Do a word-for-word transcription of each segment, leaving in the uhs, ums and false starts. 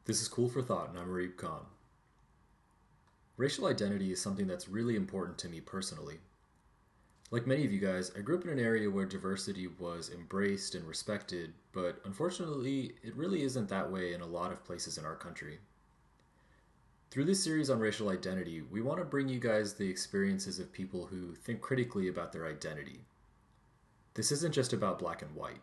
This is Cool for Thought, and I'm Reeb Khan. Racial identity is something that's really important to me personally. Like many of you guys, I grew up in an area where diversity was embraced and respected, but unfortunately, it really isn't that way in a lot of places in our country. Through this series on racial identity, we want to bring you guys the experiences of people who think critically about their identity. This isn't just about black and white.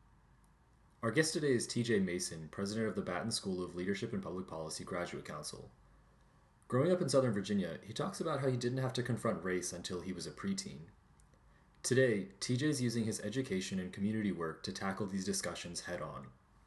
Our guest today is T J Mason, president of the Batten School of Leadership and Public Policy Graduate Council. Growing up in Southern Virginia, he talks about how he didn't have to confront race until he was a preteen. Today, T J's using his education and community work to tackle these discussions head on.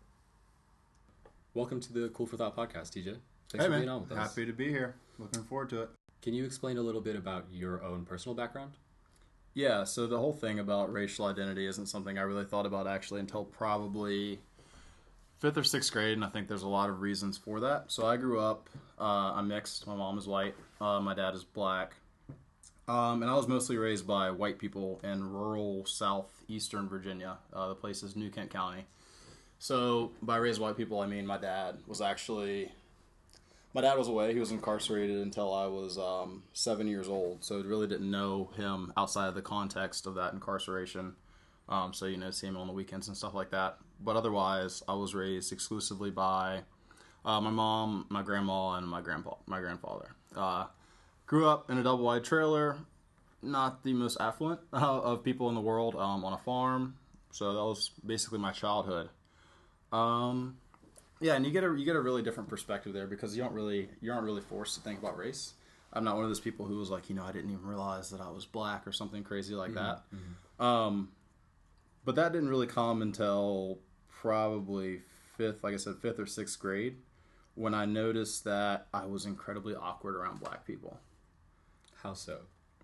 Welcome to the Cool for Thought podcast, T J. Thanks hey, for man. being on with us. Happy to be here. Looking forward to it. Can you explain a little bit about your own personal background? Yeah, so the whole thing about racial identity isn't something I really thought about actually until probably fifth or sixth grade, and I think there's a lot of reasons for that. So I grew up, uh, I'm mixed. My mom is white. Uh, my dad is black. Um, and I was mostly raised by white people in rural southeastern Virginia. Uh, the place is New Kent County. So by raised white people, I mean my dad was actually... My dad was away. He was incarcerated until I was um, seven years old, so I really didn't know him outside of the context of that incarceration. Um, so, you know, see him on the weekends and stuff like that. But otherwise, I was raised exclusively by uh, my mom, my grandma, and my grandpa, my grandfather. Uh, grew up in a double-wide trailer, not the most affluent uh, of people in the world, um, on a farm. So that was basically my childhood. Um... Yeah, and you get a you get a really different perspective there because you don't really you aren't really forced to think about race. I'm not one of those people who was like, you know, I didn't even realize that I was black or something crazy like Mm-hmm. that. Mm-hmm. Um, but that didn't really come until probably fifth, like I said, fifth or sixth grade, when I noticed that I was incredibly awkward around black people. How so?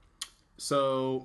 So,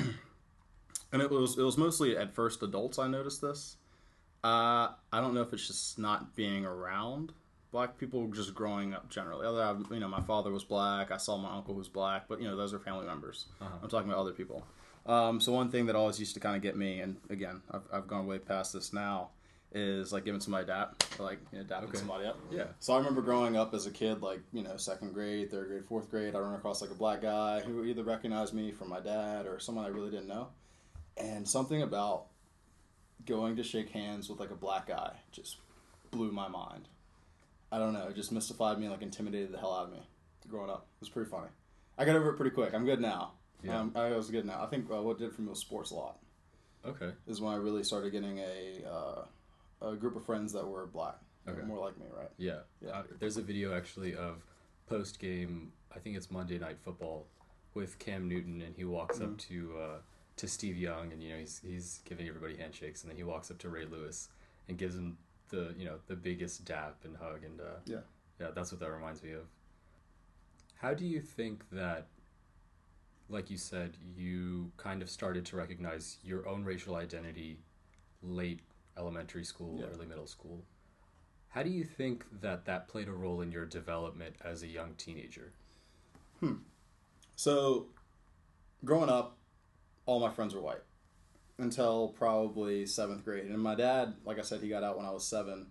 and it was it was mostly at first adults I noticed this. Uh, I don't know if it's just not being around black people just growing up generally. Other, you know, my father was black. I saw my uncle who was black, but, you know, those are family members. Uh-huh. I'm talking about other people. Um, so one thing that always used to kind of get me, and again, I've, I've gone way past this now, is like giving somebody dap, or like, you know, dapping Okay. somebody up. Yeah. So I remember growing up as a kid, like, you know, second grade, third grade, fourth grade, I ran across like a black guy who either recognized me from my dad or someone I really didn't know. And something about going to shake hands with like a black guy just blew my mind. I don't know, it just mystified me and like intimidated the hell out of me growing up. It was pretty funny. I got over it pretty quick. I'm good now. Yeah. Um, I was good now. I think uh, what did it for me was sports a lot. Okay. Is when I really started getting a uh, a group of friends that were black. Okay. More like me, right? Yeah. Yeah. Uh, there's a video actually of post game. I think it's Monday Night Football with Cam Newton, and he walks Mm-hmm. up to uh, to Steve Young, and you know he's he's giving everybody handshakes, and then he walks up to Ray Lewis and gives him the you know the biggest dap and hug, and uh, Yeah. yeah, that's what that reminds me of. How do you think that, like you said, you kind of started to recognize your own racial identity late elementary school, Yeah. early middle school? How do you think that that played a role in your development as a young teenager? Hmm. So, growing up, all my friends were white until probably seventh grade. And my dad, like I said, he got out when I was seven.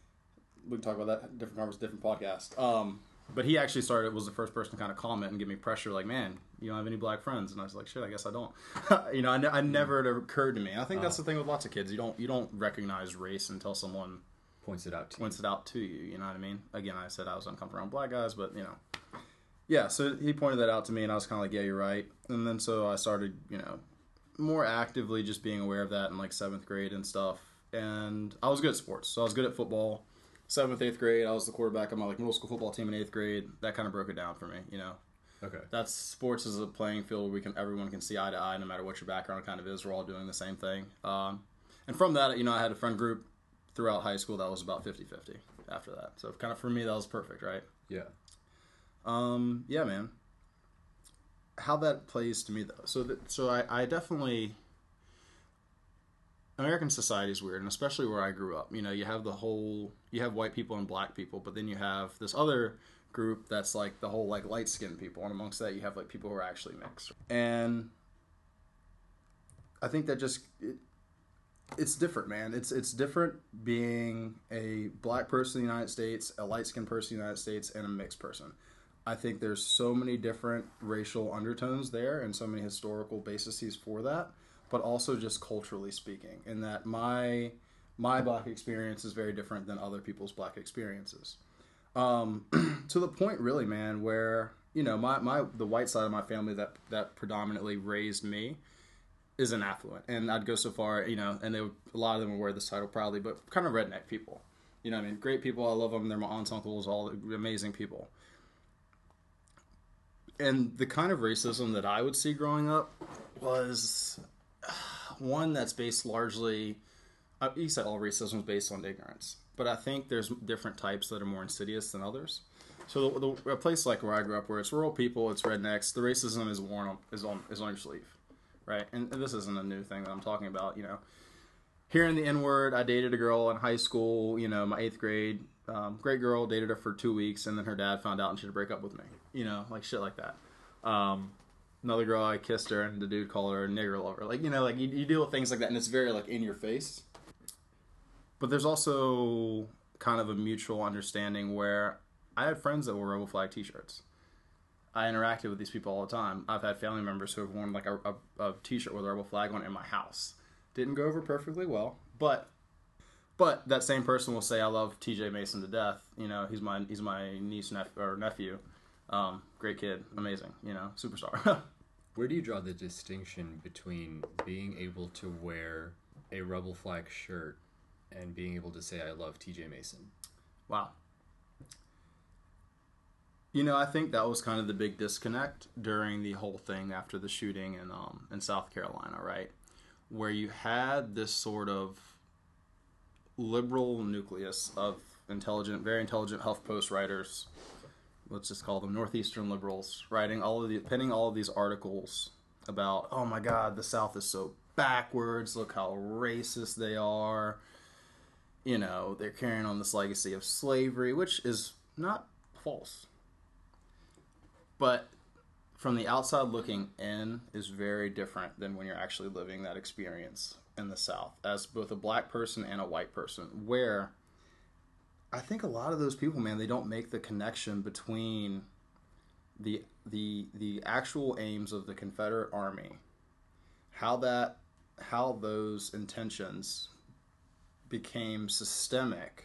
We can talk about that different conversation, different podcast. Um, but he actually started, was the first person to kind of comment and give me pressure, like, man, you don't have any black friends. And I was like, shit, I guess I don't. you know, I, ne- I never, it occurred to me. And I think that's the thing with lots of kids. You don't, you don't recognize race until someone Points it out to points it out to you. You know what I mean? Again, I said I was uncomfortable around black guys, but, you know. Yeah, so he pointed that out to me, and I was kind of like, yeah, you're right. And then so I started, you know, more actively just being aware of that in, like, seventh grade and stuff. And I was good at sports. So I was good at football. Seventh, eighth grade, I was the quarterback of my, like, middle school football team in eighth grade. That kind of broke it down for me, you know. you. Okay. That's sports is a playing field where we can everyone can see eye to eye, no matter what your background kind of is. We're all doing the same thing. Um, and from that, you know, I had a friend group throughout high school that was about fifty-fifty after that. So kind of for me, that was perfect, right? Yeah. Um, yeah, man. How that plays to me, though. So, that, so I, I definitely... American society is weird, and especially where I grew up. You know, you have the whole... You have white people and black people, but then you have this other group that's like the whole, like, light-skinned people. And amongst that, you have, like, people who are actually mixed. And I think that just... It, It's different, man. It's it's different being a black person in the United States, a light skinned person in the United States, and a mixed person. I think there's so many different racial undertones there and so many historical bases for that, but also just culturally speaking, in that my my black experience is very different than other people's black experiences. Um, to the point, really, man, where you know my, my the white side of my family that that predominantly raised me isn't affluent, and I'd go so far, you know, and they would, a lot of them would wear this title proudly, but kind of redneck people. You know what I mean? Great people. I love them. They're my aunts, uncles, all amazing people. And the kind of racism that I would see growing up was one that's based largely, you said all racism is based on ignorance, but I think there's different types that are more insidious than others. So the, the, a place like where I grew up, where it's rural people, it's rednecks, the racism is worn on, is on is on your sleeve. Right, and this isn't a new thing that I'm talking about. You know, hearing the N word. I dated a girl in high school. You know, my eighth grade, um, great girl. Dated her for two weeks, and then her dad found out and she had to break up with me. You know, like shit like that. Um, another girl, I kissed her, and the dude called her a nigger lover. Like you know, like you, you deal with things like that, and it's very like in your face. But there's also kind of a mutual understanding where I had friends that wore Rebel Flag T-shirts. I interacted with these people all the time. I've had family members who have worn like a, a, a T-shirt with a Rebel flag on it in my house. Didn't go over perfectly well, but but that same person will say, "I love T J Mason to death." You know, he's my he's my niece nep- or nephew. Um, great kid, amazing. You know, superstar. Where do you draw the distinction between being able to wear a Rebel flag shirt and being able to say, "I love T J Mason"? Wow. You know, I think that was kind of the big disconnect during the whole thing after the shooting in um, in South Carolina, right? Where you had this sort of liberal nucleus of intelligent, very intelligent HuffPost writers, let's just call them Northeastern liberals, writing all of the, penning all of these articles about, oh my God, the South is so backwards, look how racist they are. You know, they're carrying on this legacy of slavery, which is not false. But from the outside looking in is very different than when you're actually living that experience in the South as both a black person and a white person, where I think a lot of those people, man, they don't make the connection between the the the actual aims of the Confederate Army, how that how those intentions became systemic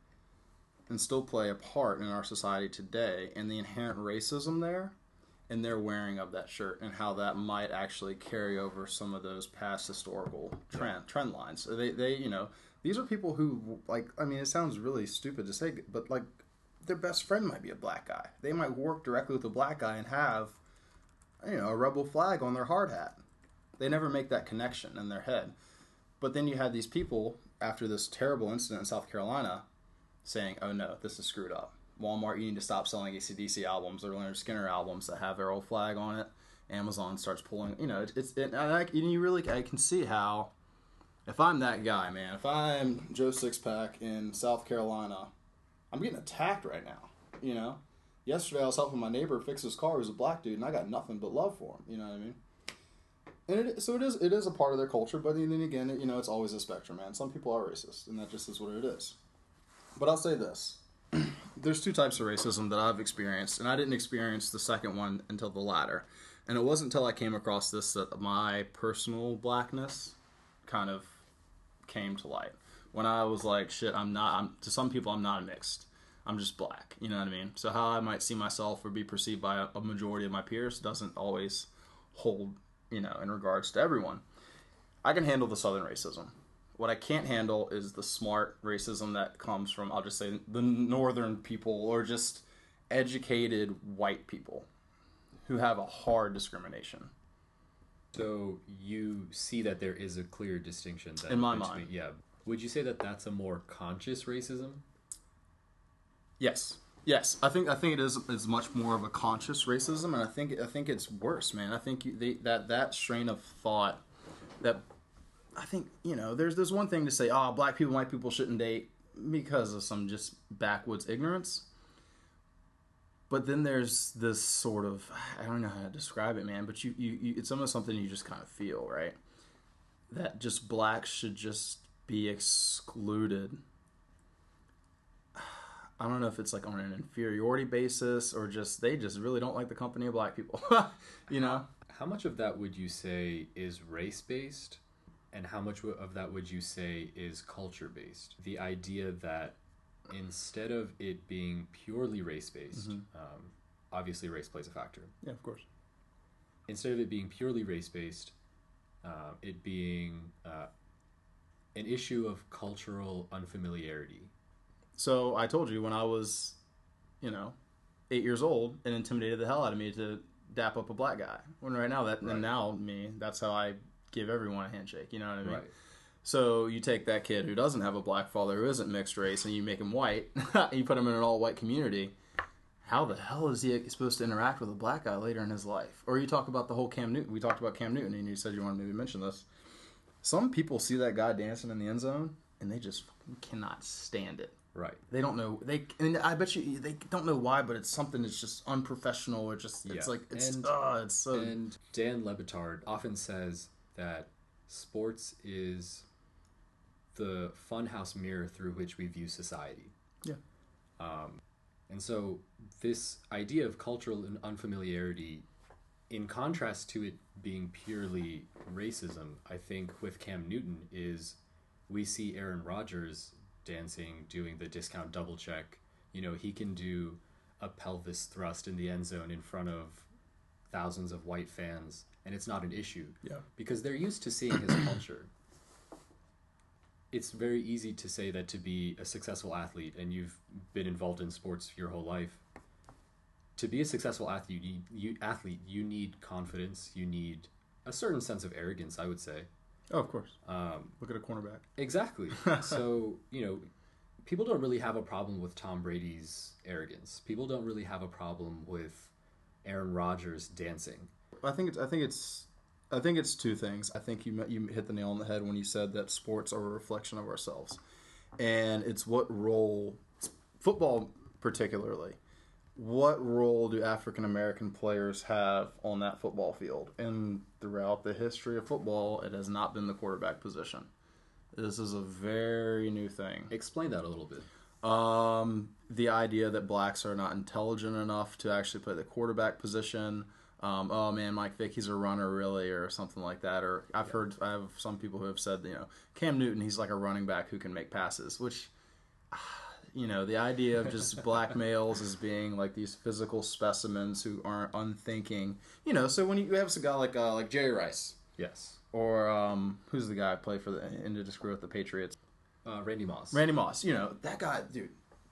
and still play a part in our society today, and the inherent racism there and their wearing of that shirt, and how that might actually carry over some of those past historical trend trend lines. So they, they, you know, these are people who, like, I mean, it sounds really stupid to say, but like, their best friend might be a black guy. They might work directly with a black guy and have, you know, a rebel flag on their hard hat. They never make that connection in their head. But then you had these people after this terrible incident in South Carolina saying, oh no, this is screwed up. Walmart, you need to stop selling A C D C albums or Leonard Skinner albums that have their old flag on it. Amazon starts pulling, you know, it's, it, and, I, and you really, I can see how, if I'm that guy, man, if I'm Joe Sixpack in South Carolina, I'm getting attacked right now, you know? Yesterday I was helping my neighbor fix his car. He was a black dude, and I got nothing but love for him, you know what I mean? And it, so it is it is a part of their culture, but then again, you know, it's always a spectrum, man. Some people are racist, and that just is what it is. But I'll say this. There's two types of racism that I've experienced, and I didn't experience the second one until the latter. And it wasn't until I came across this that my personal blackness kind of came to light. When I was like, shit, I'm not, I'm, to some people, I'm not mixed. I'm just black. You know what I mean? So how I might see myself or be perceived by a, a majority of my peers doesn't always hold, you know, in regards to everyone. I can handle the Southern racism. What I can't handle is the smart racism that comes from, I'll just say, the Northern people or just educated white people who have a hard discrimination. So you see that there is a clear distinction then, in my between, mind. Yeah. Would you say that that's a more conscious racism? Yes. Yes, I think I think it is is much more of a conscious racism, and I think I think it's worse, man. I think you, they, that that strain of thought, that I think you know, there's there's one thing to say, oh, black people, white people shouldn't date because of some just backwoods ignorance, but then there's this sort of, I don't know how to describe it, man, but you, you, you it's almost something you just kind of feel, right? That just blacks should just be excluded. I don't know if it's like on an inferiority basis or just they just really don't like the company of black people. You know? How much of that would you say is race-based, and how much of that would you say is culture-based? The idea that instead of it being purely race-based, mm-hmm. um, obviously race plays a factor. Yeah, of course. Instead of it being purely race-based, uh, it being uh, an issue of cultural unfamiliarity. So I told you when I was, you know, eight years old, it intimidated the hell out of me to dap up a black guy. When right now, that right. and now me, that's how I give everyone a handshake. You know what I mean? Right. So you take that kid who doesn't have a black father, who isn't mixed race, and you make him white, and you put him in an all-white community. How the hell is he supposed to interact with a black guy later in his life? Or you talk about the whole Cam Newton. We talked about Cam Newton, and you said you wanted me to mention this. Some people see that guy dancing in the end zone, and they just cannot stand it. Right. They don't know. They and I bet you they don't know why, but it's something that's just unprofessional. Or just it's yeah. like it's and, uh, it's so. And Dan Le Batard often says that sports is the funhouse mirror through which we view society. Yeah. Um, and so this idea of cultural unfamiliarity, in contrast to it being purely racism, I think with Cam Newton is we see Aaron Rodgers dancing, doing the discount double check. You know, he can do a pelvis thrust in the end zone in front of thousands of white fans, and it's not an issue. Yeah. Because they're used to seeing his culture. It's very easy to say that to be a successful athlete, and you've been involved in sports your whole life, to be a successful athlete, you, you athlete, you need confidence, you need a certain sense of arrogance, I would say. Oh, of course. Um, Look at a cornerback. Exactly. So, you know, people don't really have a problem with Tom Brady's arrogance. People don't really have a problem with Aaron Rodgers dancing. I think it's. I think it's. I think it's two things. I think you you hit the nail on the head when you said that sports are a reflection of ourselves, and it's what role, football particularly, what role do African American players have on that football field? And throughout the history of football, it has not been the quarterback position. This is a very new thing. Explain that a little bit. Um, the idea that blacks are not intelligent enough to actually play the quarterback position. Um, oh man, Mike Vick, he's a runner really, or something like that. Or I've yeah. heard, I have some people who have said, you know, Cam Newton, he's like a running back who can make passes, which, you know, the idea of just black males as being like these physical specimens who aren't unthinking, you know. So when you have a guy like uh, like Jerry Rice, yes, or um, who's the guy who played for the into the screw with the Patriots, uh, Randy Moss. Randy Moss, you know that guy, dude.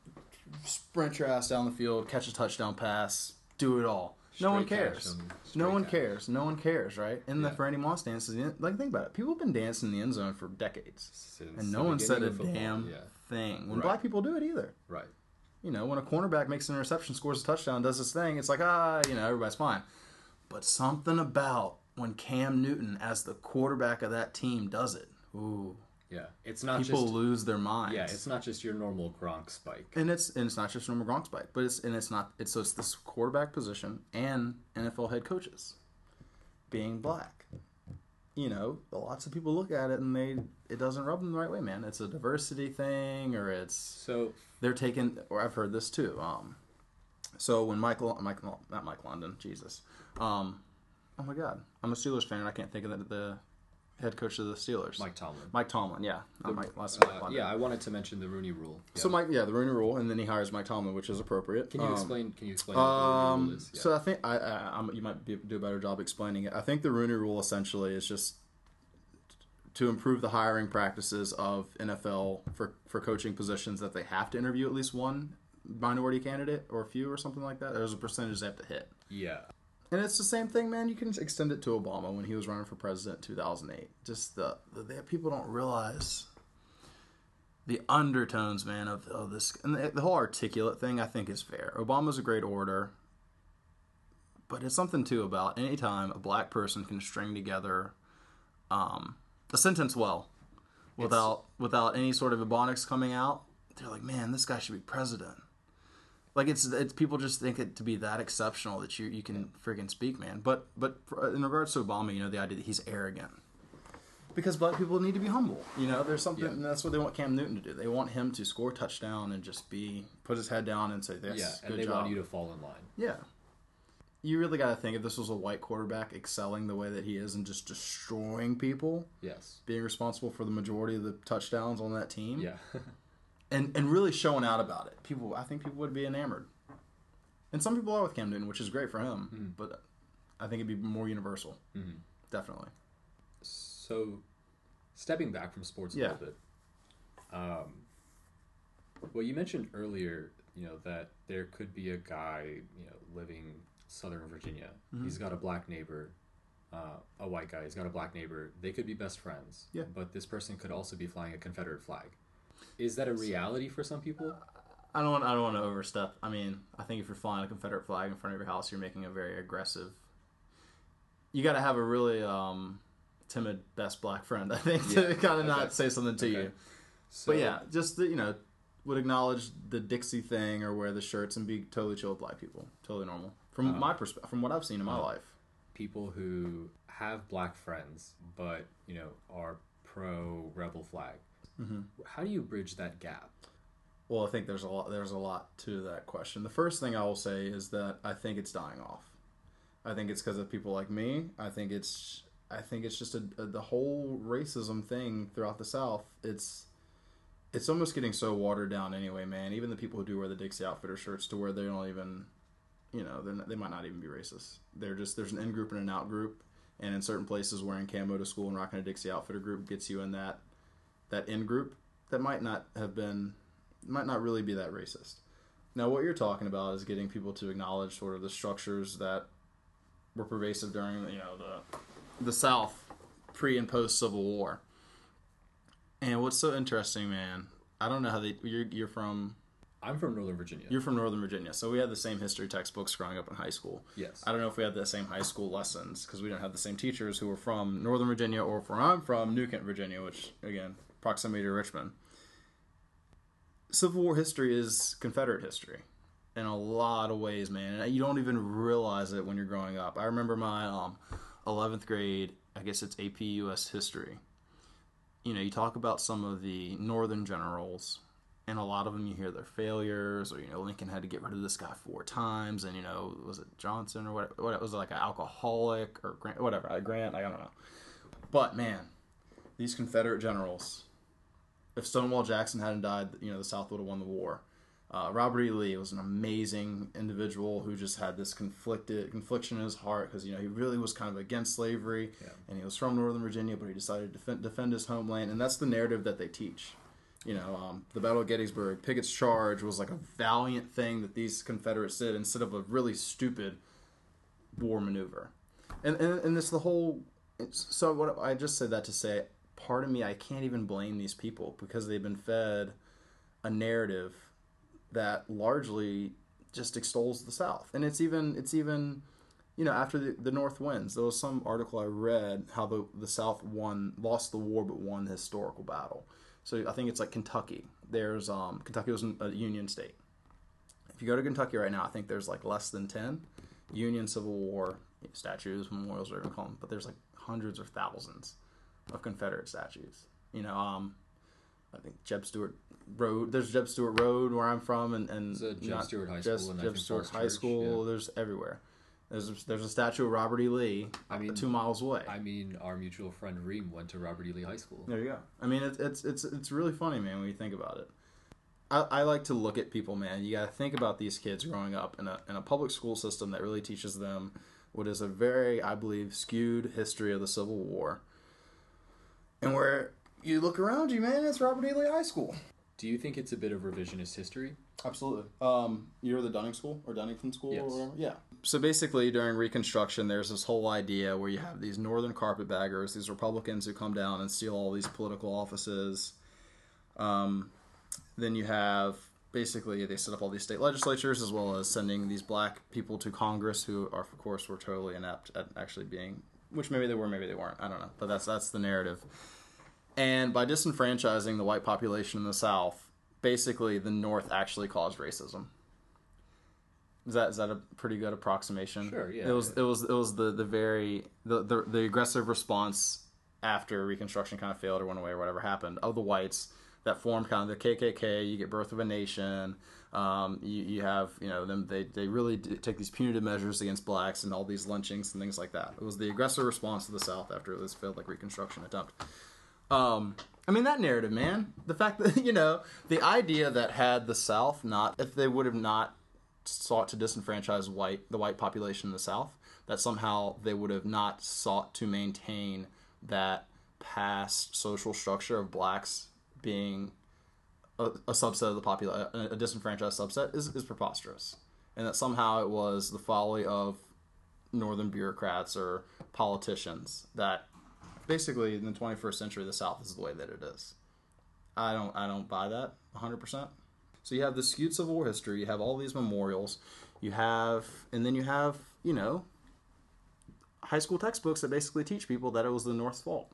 Sprint your ass down the field, catch a touchdown pass, do it all. Straight no one cares. No one cash. cares. No one cares, right? And yeah. the Randy Moss dances, like think about it. People have been dancing in the end zone for decades, Since and no one said a football, damn yeah. thing. When right. black people do it either, right? You know, when a cornerback makes an interception, scores a touchdown, does this thing, it's like ah, you know, everybody's fine. But something about when Cam Newton, as the quarterback of that team, does it, ooh. Yeah, it's not people just, lose their minds. Yeah, it's not just your normal Gronk spike, and it's and it's not just normal Gronk spike, but it's and it's not it's so it's this quarterback position and N F L head coaches being black. You know, lots of people look at it and they it doesn't rub them the right way, man. It's a diversity thing, or it's so they're taking. Or I've heard this too. Um, so when Michael, Michael, not Mike London, Jesus. Um, oh my God, I'm a Steelers fan and I can't think of the. the head coach of the Steelers. Mike Tomlin. Mike Tomlin, yeah. Not the, Mike, last uh, yeah, I wanted to mention the Rooney Rule. Yeah. So Mike, yeah, the Rooney Rule, and then he hires Mike Tomlin, which is appropriate. Can you um, explain? Can you explain um, what the Rooney Rule is? Yeah. So I think I, I I'm, you might be, do a better job explaining it. I think the Rooney Rule essentially is just to improve the hiring practices of N F L for for coaching positions that they have to interview at least one minority candidate or a few or something like that. There's a percentage they have to hit. Yeah. And it's the same thing, man. You can extend it to Obama when he was running for president in two thousand eight. Just the, the, the people don't realize the undertones, man, of, of this. And the, the whole articulate thing, I think, is fair. Obama's a great orator. But it's something, too, about any time a black person can string together um, a sentence well without it's, without any sort of ebonics coming out. They're like, man, this guy should be president. Like it's, it's people just think it to be that exceptional that you you can friggin' speak, man. But but in regards to Obama, you know, the idea that he's arrogant. because black people need to be humble. You know, there's something, Yeah. and that's what they want Cam Newton to do. They want him to score a touchdown and just be, put his head down and say, this, Yeah, good and they job. want you to fall in line. Yeah. You really got to think, if this was a white quarterback excelling the way that he is and just destroying people, Yes. being responsible for the majority of the touchdowns on that team, Yeah. and, and really showing out about it, people, I think people would be enamored. And some people are with Cam Newton, which is great for him, Mm-hmm. but I think it'd be more universal. Mm-hmm. Definitely. So, stepping back from sports a Yeah. little bit, um, well, you mentioned earlier, you know, that there could be a guy, you know, living Southern Virginia. Mm-hmm. He's got a black neighbor, uh, a white guy. He's got a black neighbor. They could be best friends. Yeah. But this person could also be flying a Confederate flag. Is that a reality for some people? I don't want. I don't want to overstep. I mean, I think if you're flying a Confederate flag in front of your house, you're making a very aggressive. You got to have a really um, timid best black friend, I think, to Yeah, kind of not okay. say something to Okay. you. So, But yeah, just the, you know, would acknowledge the Dixie thing or wear the shirts and be totally chill with black people, totally normal from Uh-huh. my perspective, from what I've seen in my Uh-huh. life. people who have black friends, but, you know, are pro rebel flag. Mm-hmm. How do you bridge that gap? Well, I think there's a lot. There's a lot to that question. The first thing I will say is that I think it's dying off. I think it's because of people like me. I think it's. I think it's just a, a, the whole racism thing throughout the South. It's. It's almost getting so watered down anyway, man. Even the people who do wear the Dixie Outfitter shirts, to where they don't even, you know, they're not, they might not even be racist. They're just there's an in group and an out group, and in certain places, wearing camo to school and rocking a Dixie Outfitter group gets you in that that in group that might not have been. Might not really be that racist. Now, what you're talking about is getting people to acknowledge sort of the structures that were pervasive during, you know, the the South pre and post Civil War. And what's so interesting, man? I don't know how they. You're you're from I'm from Northern Virginia. you're from Northern Virginia, so we had the same history textbooks growing up in high school. Yes. I don't know if we had the same high school lessons because we don't have the same teachers who were from Northern Virginia or where I'm from, New Kent, Virginia, which again, proximity to Richmond. Civil War history is Confederate history in a lot of ways, man. And you don't even realize it when you're growing up. I remember my um, eleventh grade, I guess it's A P U S history. You know, you talk about some of the Northern generals, and a lot of them you hear their failures, or, you know, Lincoln had to get rid of this guy four times, and, you know, was it Johnson or what? What was it, like an alcoholic or Grant, whatever, Grant, I don't know. But, man, these Confederate generals, if Stonewall Jackson hadn't died, you know, the South would have won the war. Uh, Robert E. Lee was an amazing individual who just had this conflicted confliction in his heart because, you know, he really was kind of against slavery, Yeah. and he was from Northern Virginia, but he decided to defend, defend his homeland, and that's the narrative that they teach. You know, um, the Battle of Gettysburg, Pickett's Charge was like a valiant thing that these Confederates did instead of a really stupid war maneuver. And and, and it's the whole... It's, so what I just said that to say, part of me, I can't even blame these people because they've been fed a narrative that largely just extols the South. And it's even, it's even, you know, after the, the North wins, there was some article I read how the, the South won, lost the war, but won the historical battle. So I think it's like Kentucky. There's, um, Kentucky was a Union state. If you go to Kentucky right now, I think there's like less than ten Union Civil War statues, memorials, whatever you call them, but there's like hundreds or thousands of Confederate statues. You know, um, I think Jeb Stuart Road. There's Jeb Stuart Road where I'm from, and and There's a Jeb not Stuart High just School and I Jeb think Stuart Falls High Church, School. yeah. There's everywhere. There's a, there's a statue of Robert E. Lee. I mean- two miles away. I mean, our mutual friend Reem went to Robert E. Lee High School. There you go. I mean, it's it's it's it's really funny, man, when you think about it. I, I like to look at people, man. You got to think about these kids growing up in a in a public school system that really teaches them what is a very, I believe, skewed history of the Civil War. And where you look around you, man, it's Robert E. Lee High School. Do you think it's a bit of revisionist history? Absolutely. Um, you're the Dunning School or Dunnington School Yes. or whatever? Yeah. So basically, during Reconstruction, there's this whole idea where you have these Northern carpetbaggers, these Republicans who come down and steal all these political offices. Um, then you have basically they set up all these state legislatures as well as sending these black people to Congress who are, of course, were totally inept at actually being, which maybe they were, maybe they weren't. I don't know, but that's that's the narrative. And by disenfranchising the white population in the South, basically the North actually caused racism. Is that is that a pretty good approximation? Sure, yeah. It was it was it was the the very the the, the aggressive response after Reconstruction kind of failed or went away or whatever happened, of the whites that formed kind of the K K K. You get Birth of a Nation. Um, you, you have, you know, them. They, they really take these punitive measures against blacks and all these lynchings and things like that. It was the aggressive response to the South after this failed like Reconstruction attempt. Um, I mean, that narrative, man. The fact that, you know, the idea that had the South not, if they would have not sought to disenfranchise white the white population in the South, that somehow they would have not sought to maintain that past social structure of blacks being a, a subset of the population, a disenfranchised subset, is, is preposterous. And that somehow it was the folly of northern bureaucrats or politicians that basically in the twenty-first century the South is the way that it is. I don't I don't buy that one hundred percent. So you have this skewed Civil War history, you have all these memorials, you have, and then you have, you know, high school textbooks that basically teach people that it was the North's fault.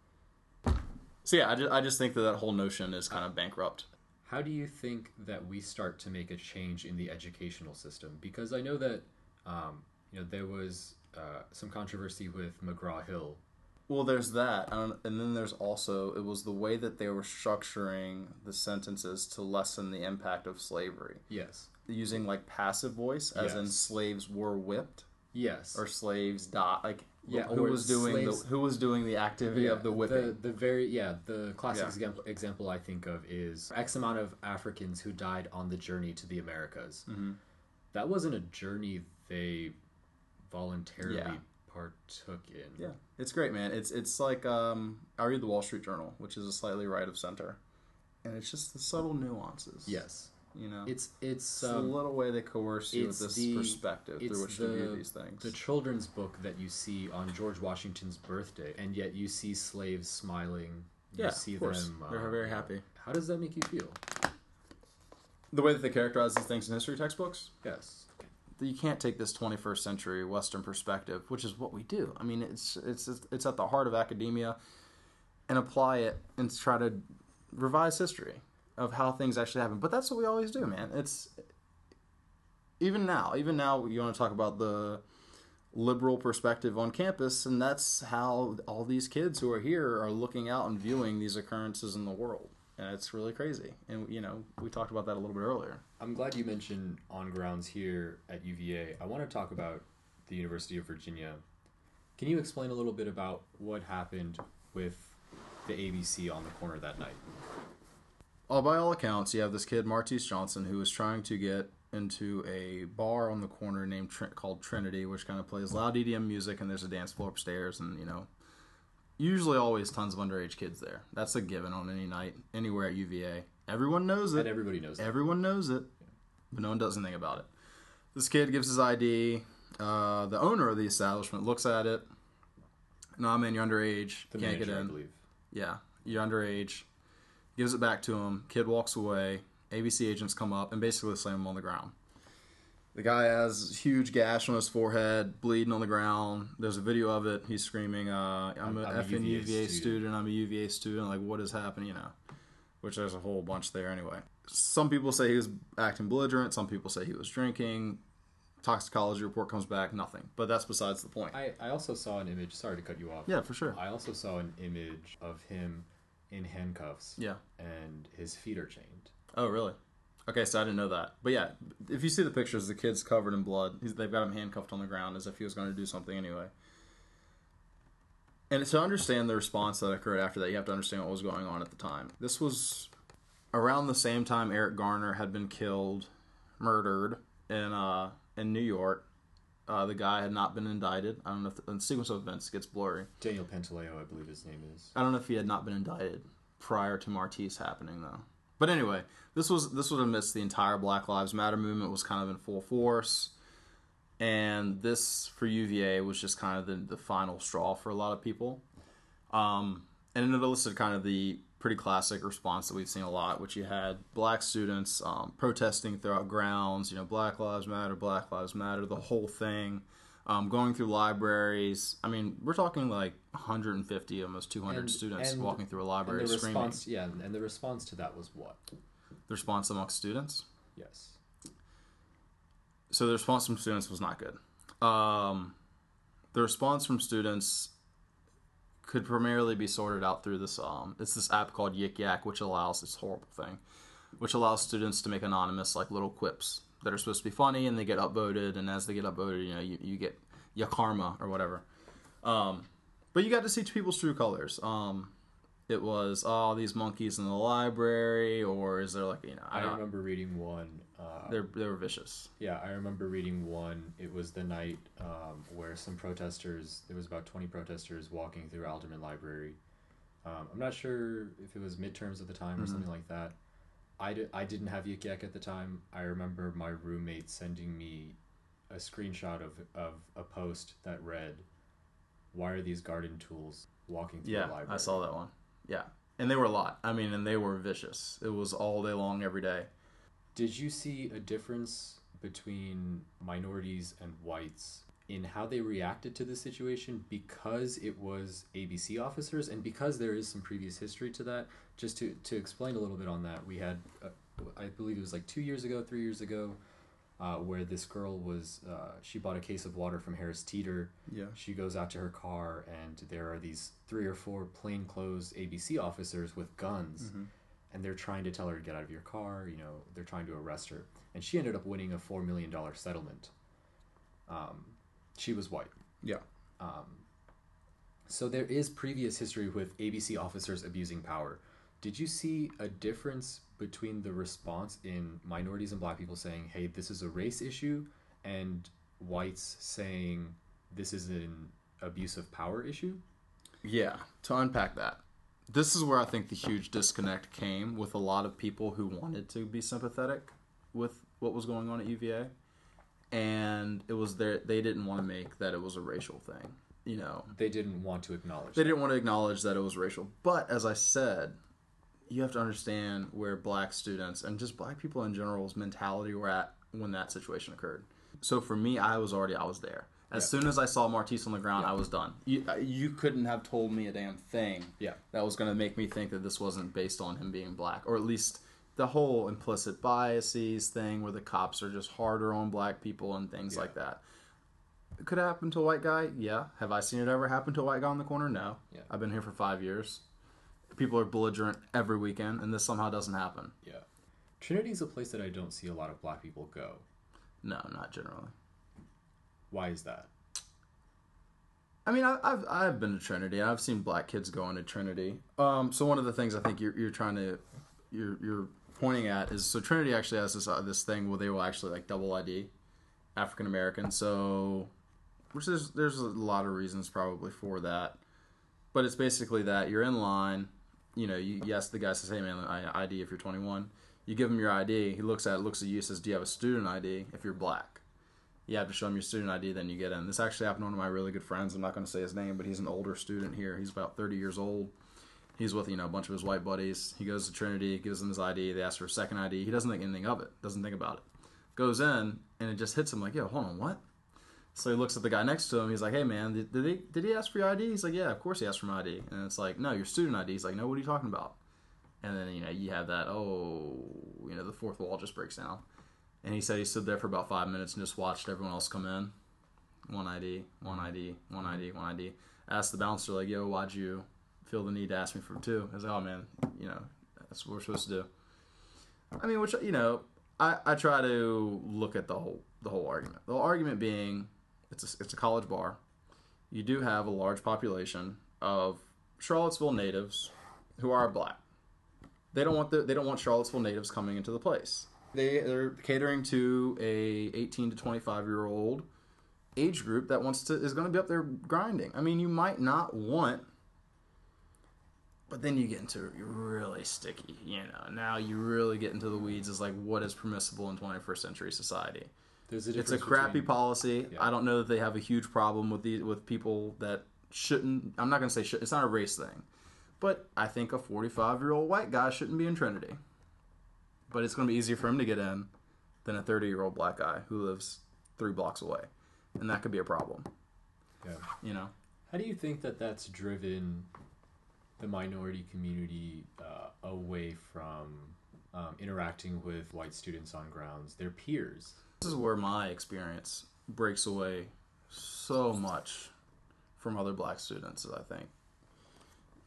So yeah, I just, I just think that that whole notion is kind of bankrupt. How do you think that we start to make a change in the educational system? Because I know that um, you know there was uh, some controversy with McGraw-Hill. Well, there's that, and then there's also, it was the way that they were structuring the sentences to lessen the impact of slavery. Yes. Using like passive voice, as yes. in slaves were whipped. Yes. Or slaves died. Like, yeah, who was doing slaves, the who was doing the activity yeah, of the whipping? The, the very yeah, the classic Yeah. example example I think of is X amount of Africans who died on the journey to the Americas. Mm-hmm. That wasn't a journey they voluntarily Yeah. partook in. Yeah, it's great, man. It's it's like um, I read the Wall Street Journal, which is a slightly right of center, and it's just the subtle nuances. Yes. You know, It's it's it's a um, little way they coerce you with it's this the- perspective it's through which the, to view these things. the children's book that you see on George Washington's birthday, and yet you see slaves smiling. You yeah, see of course. them. They're uh, very happy. How does that make you feel? The way that they characterize these things in history textbooks, Yes. you can't take this twenty-first century Western perspective, which is what we do. I mean, it's it's it's at the heart of academia, and apply it and try to revise history of how things actually happen. But that's what we always do, man. It's even now, even now, you want to talk about the liberal perspective on campus, and that's how all these kids who are here are looking out and viewing these occurrences in the world. And it's really crazy. And, you know, we talked about that a little bit earlier. I'm glad you mentioned on grounds here at U V A. I want to talk about the University of Virginia. Can you explain a little bit about what happened with the A B C on the corner that night? Well, by all accounts, you have this kid, Martise Johnson, who is trying to get into a bar on the corner named Tr- called Trinity, which kind of plays loud E D M music, and there's a dance floor upstairs, and, you know, usually always tons of underage kids there. That's a given on any night, anywhere at U V A. Everyone knows it. And everybody knows that. Everyone knows it, but no one does anything about it. This kid gives his I D. Uh, the owner of the establishment looks at it. No, man, you're underage. The Can't manager, get I in. believe. Yeah, you're underage. Gives it back to him. Kid walks away. A B C agents come up and basically slam him on the ground. The guy has a huge gash on his forehead, bleeding on the ground. There's a video of it. He's screaming, uh, I'm, I'm- an I'm a effing U V A student. student. I'm a U V A student. Like, what is happening, you know? Which there's a whole bunch there anyway. Some people say he was acting belligerent. Some people say he was drinking. Toxicology report comes back, nothing. But that's besides the point. I, I also saw an image. Sorry to cut you off. Yeah, for sure. I also saw an image of him in handcuffs. Yeah. And his feet are chained. Oh, really? Okay, so I didn't know that. But yeah, if you see the pictures, the kid's covered in blood. He's, they've got him handcuffed on the ground as if he was going to do something anyway. And to understand the response that occurred after that, you have to understand what was going on at the time. This was around the same time Eric Garner had been killed, murdered in uh, in New York. Uh, the guy had not been indicted. I don't know if the, the sequence of events gets blurry. Daniel Pantaleo, I believe his name is. I don't know if he had not been indicted prior to Martise happening, though. But anyway, this was this was amidst the entire Black Lives Matter movement was kind of in full force. And this, for U V A, was just kind of the, the final straw for a lot of people. Um, and it elicited kind of the pretty classic response that we've seen a lot, which you had black students um, protesting throughout grounds, you know, Black Lives Matter, Black Lives Matter, the whole thing. Um, going through libraries. I mean, we're talking like one hundred fifty, almost two hundred And- students and- walking through a library And the screaming. response, yeah, and the response to that was what? The response amongst students? Yes. So the response from students was not good. Um, the response from students could primarily be sorted out through this. Um, it's this app called Yik Yak, which allows this horrible thing, which allows students to make anonymous like little quips that are supposed to be funny, and they get upvoted. And as they get upvoted, you know, you, you get your karma or whatever. Um, but you got to see people's true colors. Um, it was oh these monkeys in the library, or is there like you know I, I don't, remember reading one. Uh, they're they were vicious. yeah, I remember reading one. It was the night um, where some protesters. There was about twenty protesters walking through Alderman Library. Um, I'm not sure if it was midterms at the time or Mhm. something like that. I, di- I didn't have Yik Yak at the time. I remember my roommate sending me a screenshot of of a post that read, "Why are these garden tools walking through Yeah, the library?" I saw that one. Yeah, and they were a lot. I mean, and they were vicious. It was all day long, every day. Did you see a difference between minorities and whites in how they reacted to the situation because it was A B C officers and because there is some previous history to that? Just to, to explain a little bit on that, we had, uh, I believe it was like two years ago, three years ago, uh, where this girl was, uh, she bought a case of water from Harris Teeter. Yeah. She goes out to her car and there are these three or four plainclothes A B C officers with guns. Mm-hmm. And they're trying to tell her to get out of your car, you know, they're trying to arrest her. And she ended up winning a four million dollars settlement. Um, she was white. Yeah. Um, so there is previous history with A B C officers abusing power. Did you see a difference between the response in minorities and black people saying, hey, this is a race issue, and whites saying this is an abuse of power issue? Yeah, to unpack that. This is where I think the huge disconnect came with a lot of people who wanted to be sympathetic with what was going on at U V A. And it was their, they didn't want to make that it was a racial thing. You know, They didn't want to acknowledge they that. didn't want to acknowledge that it was racial. But as I said, you have to understand where black students and just black people in general's mentality were at when that situation occurred. So for me, I was already, I was there. As Yeah. soon as I saw Martise on the ground, Yeah. I was done. You, you couldn't have told me a damn thing Yeah. that was going to make me think that this wasn't based on him being black. Or at least the whole implicit biases thing where the cops are just harder on black people and things Yeah. like that. It could happen to a white guy, yeah. Have I seen it ever happen to a white guy on the corner? No. Yeah. I've been here for five years. People are belligerent every weekend, and this somehow doesn't happen. Yeah. Trinity's a place that I don't see a lot of black people go. No, not generally. Why is that? I mean, I- I've I've been to Trinity. I've seen black kids going to Trinity. Um, so one of the things I think you're you're trying to you're you're pointing at is so Trinity actually has this uh, this thing where they will actually like double I D African American. So which is there's a lot of reasons probably for that, but it's basically that you're in line. You know, you, you ask the guy, says, "Hey man, I D if you're twenty-one." You give him your I D. He looks at it, looks at you, says, "Do you have a student I D?" If you're black, you have to show him your student I D, then you get in. This actually happened to one of my really good friends. I'm not going to say his name, but he's an older student here. He's about thirty years old. He's with, you know, a bunch of his white buddies. He goes to Trinity, gives them his I D. They ask for a second I D. He doesn't think anything of it. Doesn't think about it. Goes in, and it just hits him like, yo, hold on, what? So he looks at the guy next to him. He's like, hey, man, did, did, he, did he ask for your I D? He's like, yeah, of course he asked for my I D. And it's like, no, your student I D. He's like, no, what are you talking about? And then, you know, you have that, oh, you know, the fourth wall just breaks down. And he said he stood there for about five minutes and just watched everyone else come in. One I D, one I D, one I D, one I D. Asked the bouncer, like, yo, why'd you feel the need to ask me for two? I was like, oh, man, you know, that's what we're supposed to do. I mean, which, you know, I, I try to look at the whole the whole argument. The whole argument being it's a, it's a college bar. You do have a large population of Charlottesville natives who are black. They don't want the they don't want Charlottesville natives coming into the place. They they're catering to a eighteen to twenty-five year old age group that wants to is going to be up there grinding. I mean, you might not want, but then you get into really sticky. You know, now you really get into the weeds. Is like what is permissible in twenty-first century society. There's a It's a difference crappy between- policy. Yeah. I don't know that they have a huge problem with the with people that shouldn't. I'm not going to say should, it's not a race thing. But I think a forty-five-year-old white guy shouldn't be in Trinity. But it's going to be easier for him to get in than a thirty-year-old black guy who lives three blocks away. And that could be a problem, Yeah. you know? How do you think that that's driven the minority community uh, away from um, interacting with white students on grounds, their peers? This is where my experience breaks away so much from other black students, I think.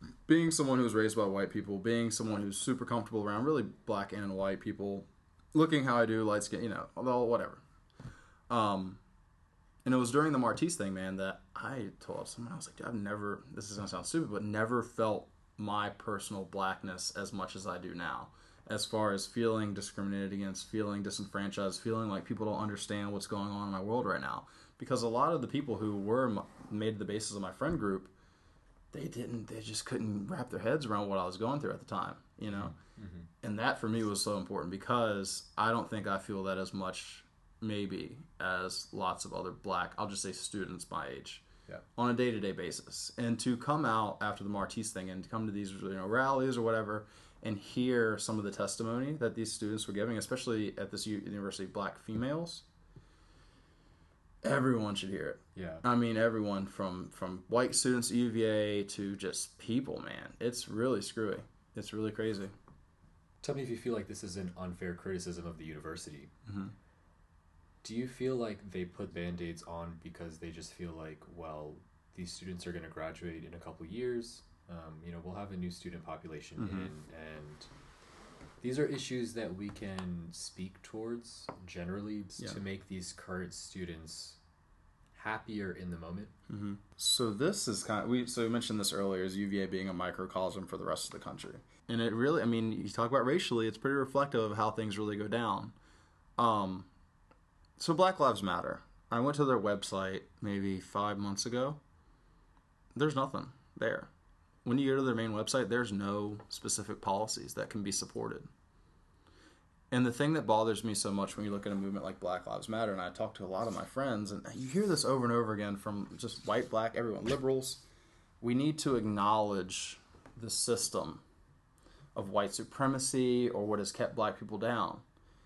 being someone who was raised by white people, being someone who's super comfortable around really black and white people, looking how I do, light skin, you know, although whatever. Um, and it was during the Martise thing, man, that I told someone, I was like, I've never, this is going to sound stupid, but never felt my personal blackness as much as I do now. As far as feeling discriminated against, feeling disenfranchised, feeling like people don't understand what's going on in my world right now. Because a lot of the people who were made the basis of my friend group, they didn't, they just couldn't wrap their heads around what I was going through at the time, you know? Mm-hmm. And that for me was so important because I don't think I feel that as much, maybe, as lots of other black, I'll just say students my age, yeah, on a day-to-day basis. And to come out after the Martise thing and to come to these, you know, rallies or whatever and hear some of the testimony that these students were giving, especially at this university, black females, everyone should hear it. Yeah. I mean, everyone from, from white students at U V A to just people, man. It's really screwy. It's really crazy. Tell me if you feel like this is an unfair criticism of the university. Mm-hmm. Do you feel like they put Band-Aids on because they just feel like, well, these students are going to graduate in a couple years. Um, you know, we'll have a new student population mm-hmm. in, and these are issues that we can speak towards generally yeah. to make these current students happier in the moment. Mm-hmm. So this is kind of, we so we mentioned this earlier, is U V A being a microcosm for the rest of the country, and it really, I mean, you talk about racially, it's pretty reflective of how things really go down. Um, so Black Lives Matter. I went to their website maybe five months ago. There's nothing there. When you go to their main website, there's no specific policies that can be supported. And the thing that bothers me so much when you look at a movement like Black Lives Matter, and I talk to a lot of my friends, and you hear this over and over again from just white, black, everyone, liberals, we need to acknowledge the system of white supremacy or what has kept black people down.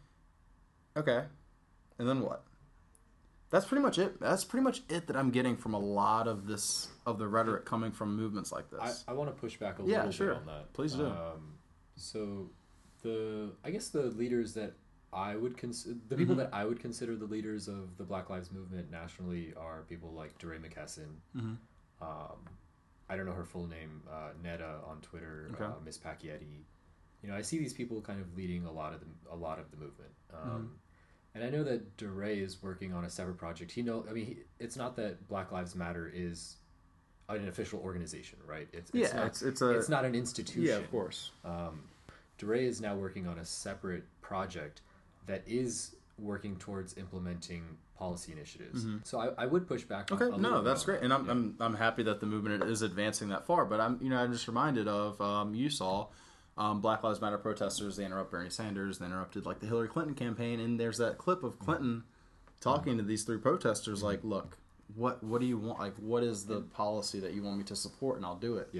Okay. And then what? That's pretty much it. That's pretty much it that I'm getting from a lot of this, of the rhetoric coming from movements like this. I, I want to push back a yeah, little sure. bit on that. Please do. Um, so the, I guess the leaders that I would consider, the people mm-hmm. that I would consider the leaders of the Black Lives Movement nationally are people like DeRay McKesson. Mm-hmm. Um, I don't know her full name, uh, Netta on Twitter, okay. uh, Miss Pacchietti. You know, I see these people kind of leading a lot of the, a lot of the movement. Um, mm-hmm. And I know that DeRay is working on a separate project. He know, I mean, he, it's not that Black Lives Matter is an official organization, right? It's, it's yeah, not, it's it's a it's not an institution. Yeah, of course. Um, DeRay is now working on a separate project that is working towards implementing policy initiatives. Mm-hmm. So I, I would push back. Okay, a, a no, that's great, and I'm, yeah. I'm I'm happy that the movement is advancing that far. But I'm you know I'm just reminded of um, you saw. Um, Black Lives Matter protesters, they interrupt Bernie Sanders, they interrupted like the Hillary Clinton campaign, and there's that clip of Clinton talking mm-hmm. to these three protesters like, look, what what do you want? Like, what is the policy that you want me to support, and I'll do it. Yeah.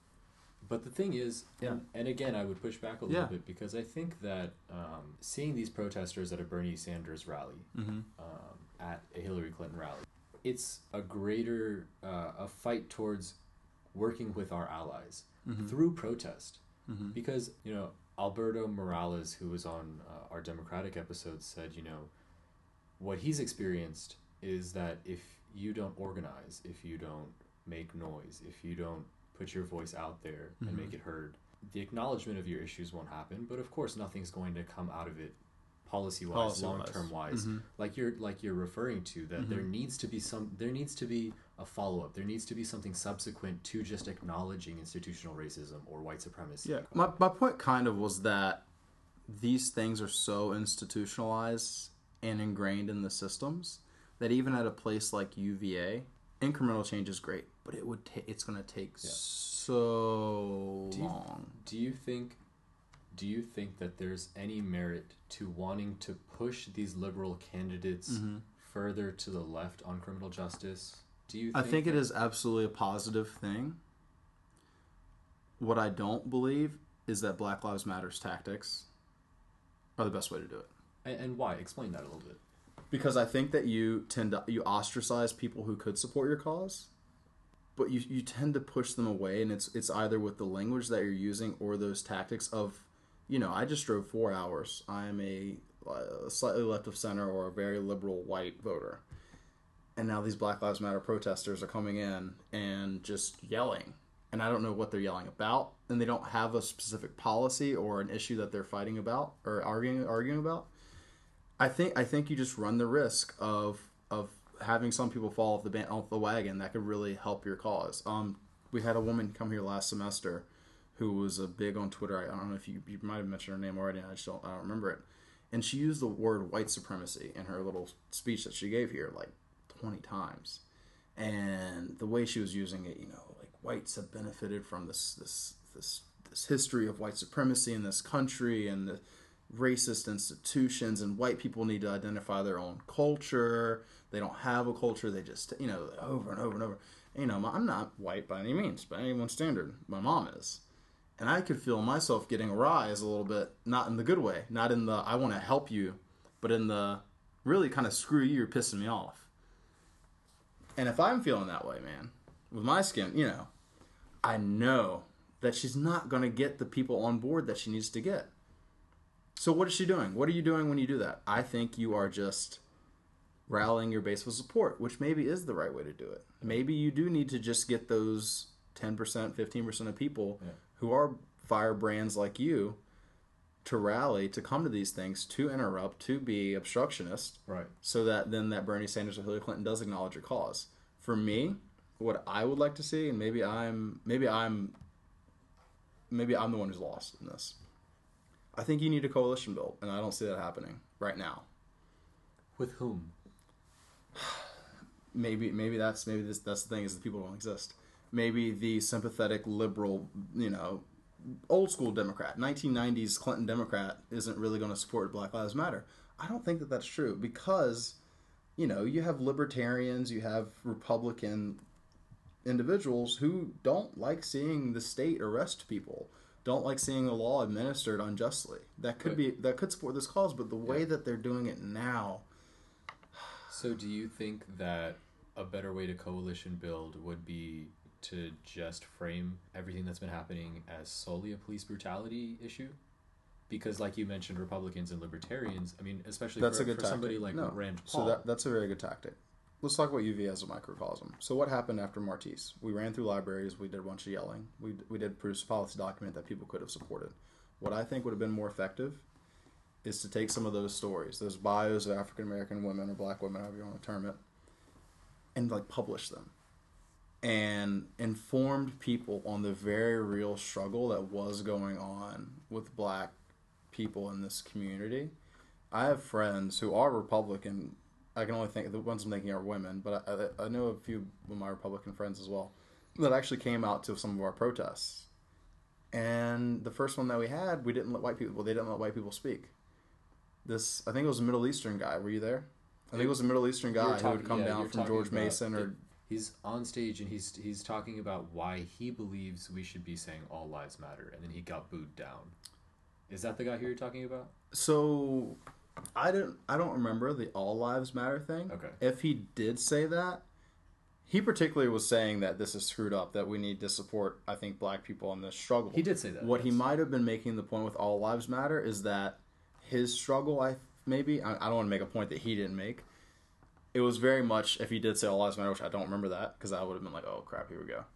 But the thing is, yeah. and, and again, I would push back a little yeah. bit because I think that um, seeing these protesters at a Bernie Sanders rally, mm-hmm. um, at a Hillary Clinton rally, it's a greater, uh, a fight towards working with our allies mm-hmm. through protest. Mm-hmm. Because, you know, Alberto Morales, who was on uh, our Democratic episode, said, you know, what he's experienced is that if you don't organize, if you don't make noise, if you don't put your voice out there and mm-hmm. make it heard, the acknowledgement of your issues won't happen. But of course, nothing's going to come out of it policy-wise, Policy long-term wise, mm-hmm. like you're like you're referring to. That mm-hmm. there needs to be some, there needs to be a follow-up. There needs to be something subsequent to just acknowledging institutional racism or white supremacy. Yeah, my my point kind of was that these things are so institutionalized and ingrained in the systems that even at a place like U V A, incremental change is great, but it would ta- it's going to take yeah. so do you, long. Do you think? Do you think that there's any merit to wanting to push these liberal candidates mm-hmm. further to the left on criminal justice? Do you? I think, think that... it is absolutely a positive thing. What I don't believe is that Black Lives Matter's tactics are the best way to do it. And, and why? Explain that a little bit. Because I think that you tend to you ostracize people who could support your cause, but you you tend to push them away, and it's it's either with the language that you're using or those tactics of, you know, I just drove four hours. I'm a, a slightly left of center or a very liberal white voter. And now these Black Lives Matter protesters are coming in and just yelling and I don't know what they're yelling about, and they don't have a specific policy or an issue that they're fighting about or arguing arguing about, I think I think you just run the risk of of having some people fall off the ban- off the wagon that could really help your cause. Um, we had a woman come here last semester who was a big on Twitter. I don't know if you you might have mentioned her name already. I just don't I don't remember it. And she used the word white supremacy in her little speech that she gave here like twenty times. And the way she was using it, you know, like whites have benefited from this this this this history of white supremacy in this country and the racist institutions, and white people need to identify their own culture. They don't have a culture. They just, you know, over and over and over. And, you know, I'm not white by any means, by anyone's standard. My mom is. And I could feel myself getting a rise a little bit, not in the good way, not in the I want to help you, but in the really kind of screw you, you're pissing me off. And if I'm feeling that way, man, with my skin, you know, I know that she's not going to get the people on board that she needs to get. So what is she doing? What are you doing when you do that? I think you are just rallying your base of support, which maybe is the right way to do it. Maybe you do need to just get those ten percent, fifteen percent of people yeah. who are firebrands like you to rally, to come to these things, to interrupt, to be obstructionist, right? So that then that Bernie Sanders or Hillary Clinton does acknowledge your cause. For me, what I would like to see, and maybe I'm, maybe I'm, maybe I'm the one who's lost in this. I think you need a coalition built, and I don't see that happening right now. With whom? Maybe, maybe that's maybe this that's the thing is that people don't exist. Maybe the sympathetic liberal, you know, old school Democrat, nineteen nineties Clinton Democrat isn't really going to support Black Lives Matter. I don't think that that's true because, you know, you have libertarians, you have Republican individuals who don't like seeing the state arrest people, don't like seeing the law administered unjustly. That could be that could support this cause, but the way yeah. that they're doing it now. So, do you think that a better way to coalition build would be to just frame everything that's been happening as solely a police brutality issue? Because, like you mentioned, Republicans and Libertarians, I mean, especially that's for, a good for tactic. somebody like no. Rand Paul. So that, that's a very good tactic. Let's talk about U V as a microcosm. So what happened after Martise? We ran through libraries. We did a bunch of yelling. We, we did produce a policy document that people could have supported. What I think would have been more effective is to take some of those stories, those bios of African-American women or black women, however you want to term it, and like publish them. And informed people on the very real struggle that was going on with black people in this community. I have friends who are Republican. I can only think, the ones I'm thinking are women, but I, I know a few of my Republican friends as well that actually came out to some of our protests. And the first one that we had, we didn't let white people, well, they didn't let white people speak. This, I think it was a Middle Eastern guy. Were you there? I think it was a Middle Eastern guy talking, who would come yeah, down from George Mason or... He's on stage and he's he's talking about why he believes we should be saying all lives matter, and then he got booed down. Is that the guy who you're talking about? So, I don't I don't remember the all lives matter thing. Okay. If he did say that, he particularly was saying that this is screwed up, that we need to support, I think, black people in this struggle. He did say that. What yes. he might have been making the point with all lives matter is that his struggle, I maybe, I, I don't want to make a point that he didn't make. It was very much, if he did say all lives matter, which I don't remember that, because I would have been like, oh crap, here we go,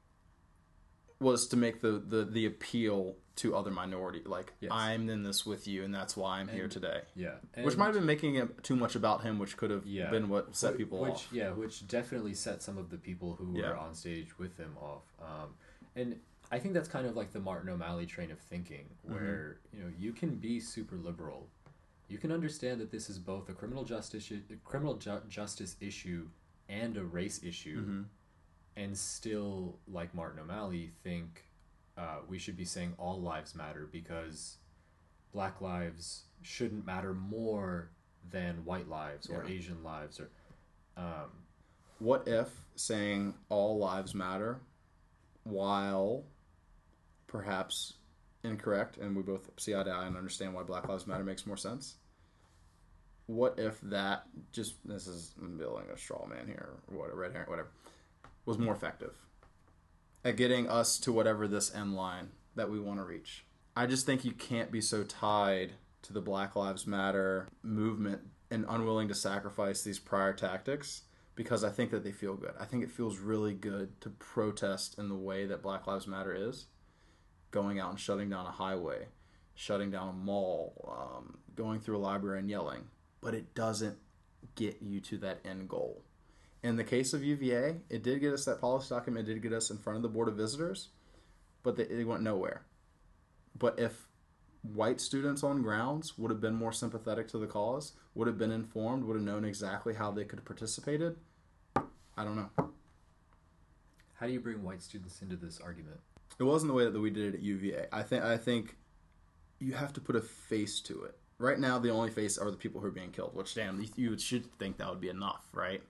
was to make the, the, the appeal to other minority. Like, yes. I'm in this with you, and that's why I'm and, here today. Yeah. And which might have been making it too much about him, which could have yeah. been what set which, people which, off. Yeah, which definitely set some of the people who yeah. were on stage with him off. Um, and I think that's kind of like the Martin O'Malley train of thinking, where, mm-hmm. you know, you can be super liberal. You can understand that this is both a criminal justice criminal ju- justice issue and a race issue, mm-hmm. and still, like Martin O'Malley, think uh, we should be saying all lives matter because black lives shouldn't matter more than white lives or yeah. Asian lives. Or um, what if saying all lives matter, while perhaps incorrect, and we both see eye to eye and understand why Black Lives Matter makes more sense. What if that just, this is I'm building a straw man here, or whatever, red herring, whatever, was more effective at getting us to whatever this end line that we want to reach? I just think you can't be so tied to the Black Lives Matter movement and unwilling to sacrifice these prior tactics, because I think that they feel good. I think it feels really good to protest in the way that Black Lives Matter is, going out and shutting down a highway, shutting down a mall, um, going through a library and yelling. But it doesn't get you to that end goal. In the case of U V A, it did get us that policy document, it did get us in front of the Board of Visitors, but they, it went nowhere. But if white students on grounds would have been more sympathetic to the cause, would have been informed, would have known exactly how they could have participated, I don't know. How do you bring white students into this argument? It wasn't the way that we did it at U V A. I think I think you have to put a face to it. Right now, the only face are the people who are being killed, which, damn, you should think that would be enough, right?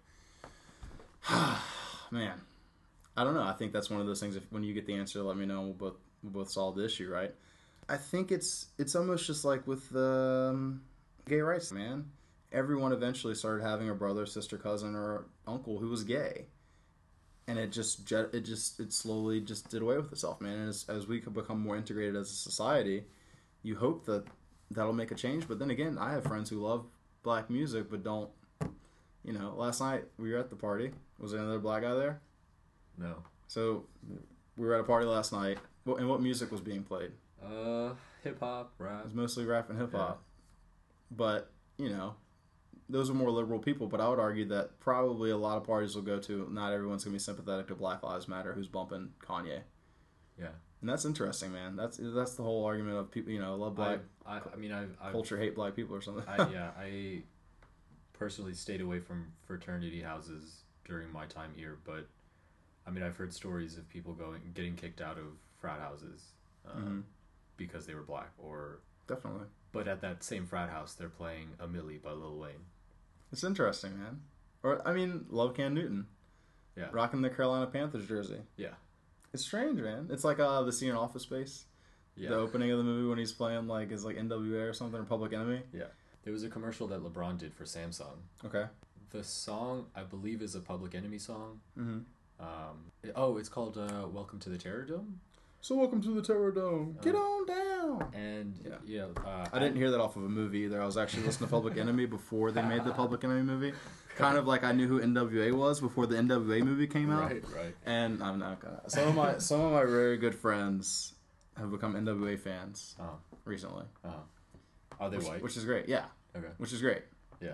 Man, I don't know. I think that's one of those things. If when you get the answer, let me know. We'll both we'll both solve the issue, right? I think it's it's almost just like with um, gay rights, man. Everyone eventually started having a brother, sister, cousin, or uncle who was gay, and it just it just it slowly just did away with itself, man. And as as we could become more integrated as a society, you hope that that'll make a change. But then again, I have friends who love black music but don't. You know, last night we were at the party. Was there another black guy there? No. So we were at a party last night. And what music was being played? Uh, hip hop, rap. It was mostly rap and hip hop. Yeah. But, you know, those are more liberal people. But I would argue that probably a lot of parties will go to, not everyone's going to be sympathetic to Black Lives Matter who's bumping Kanye. Yeah. And that's interesting, man. That's that's the whole argument of people, you know, love black I, I, I mean, I, I culture, hate black people or something. I, yeah, I personally stayed away from fraternity houses during my time here, but I mean, I've heard stories of people going getting kicked out of frat houses uh, mm-hmm. because they were black, or definitely. But at that same frat house, they're playing "A Milli" by Lil Wayne. It's interesting, man. Or I mean, love Cam Newton. Yeah, rocking the Carolina Panthers jersey. Yeah, it's strange, man. It's like uh, the scene in Office Space. Yeah, the opening of the movie when he's playing like is like N W A or something, or Public Enemy. Yeah. There was a commercial that LeBron did for Samsung. Okay. The song, I believe, is a Public Enemy song. Mm-hmm. Um, it, oh, it's called uh, "Welcome to the Terror Dome." So welcome to the Terror Dome. Get uh, on down. And yeah, yeah uh, I didn't hear that off of a movie either. I was actually listening to Public Enemy before they made the Public Enemy movie. Kind of like I knew who N W A was before the N W A movie came out. Right, right. And I'm not gonna. Some of my some of my very good friends have become N W A fans uh-huh. recently. Uh-huh. Are they which, white? Which is great. Yeah. Okay. Which is great. Yeah.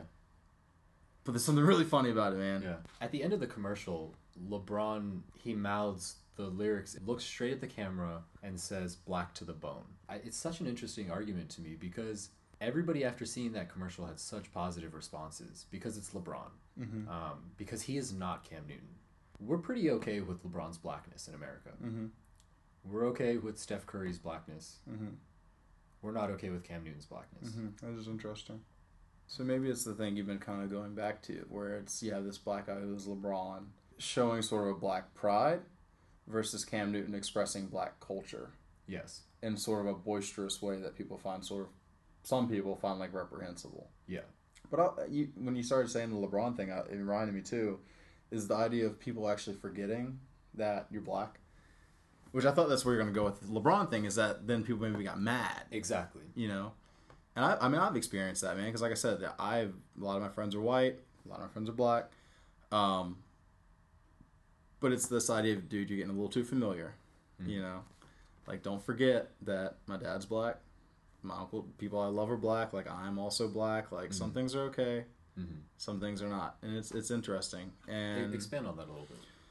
But there's something really funny about it, man. Yeah. At the end of the commercial, LeBron, he mouths the lyrics, looks straight at the camera, and says, "Black to the bone." I, it's such an interesting argument to me because everybody after seeing that commercial had such positive responses because it's LeBron. Mm-hmm. Um, because he is not Cam Newton. We're pretty okay with LeBron's blackness in America. Mm-hmm. We're okay with Steph Curry's blackness. Mm-hmm. We're not okay with Cam Newton's blackness. Mm-hmm. That is interesting. So maybe it's the thing you've been kind of going back to, where it's, you have this black guy who's LeBron showing sort of a black pride versus Cam Newton expressing black culture. Yes. In sort of a boisterous way that people find sort of, some people find like reprehensible. Yeah. But I, you, when you started saying the LeBron thing, it reminded me too, is the idea of people actually forgetting that you're black. Which I thought that's where you're going to go with the LeBron thing, is that then people maybe got mad. Exactly. You know? And I, I mean, I've experienced that, man, because like I said, I've, a lot of my friends are white, a lot of my friends are black. Um, but it's this idea of, dude, you're getting a little too familiar. Mm-hmm. You know? Like, don't forget that my dad's black. My uncle, people I love are black. Like, I'm also black. Like, mm-hmm. some things are okay. Mm-hmm. Some things are not. And it's it's interesting. And expand on that a little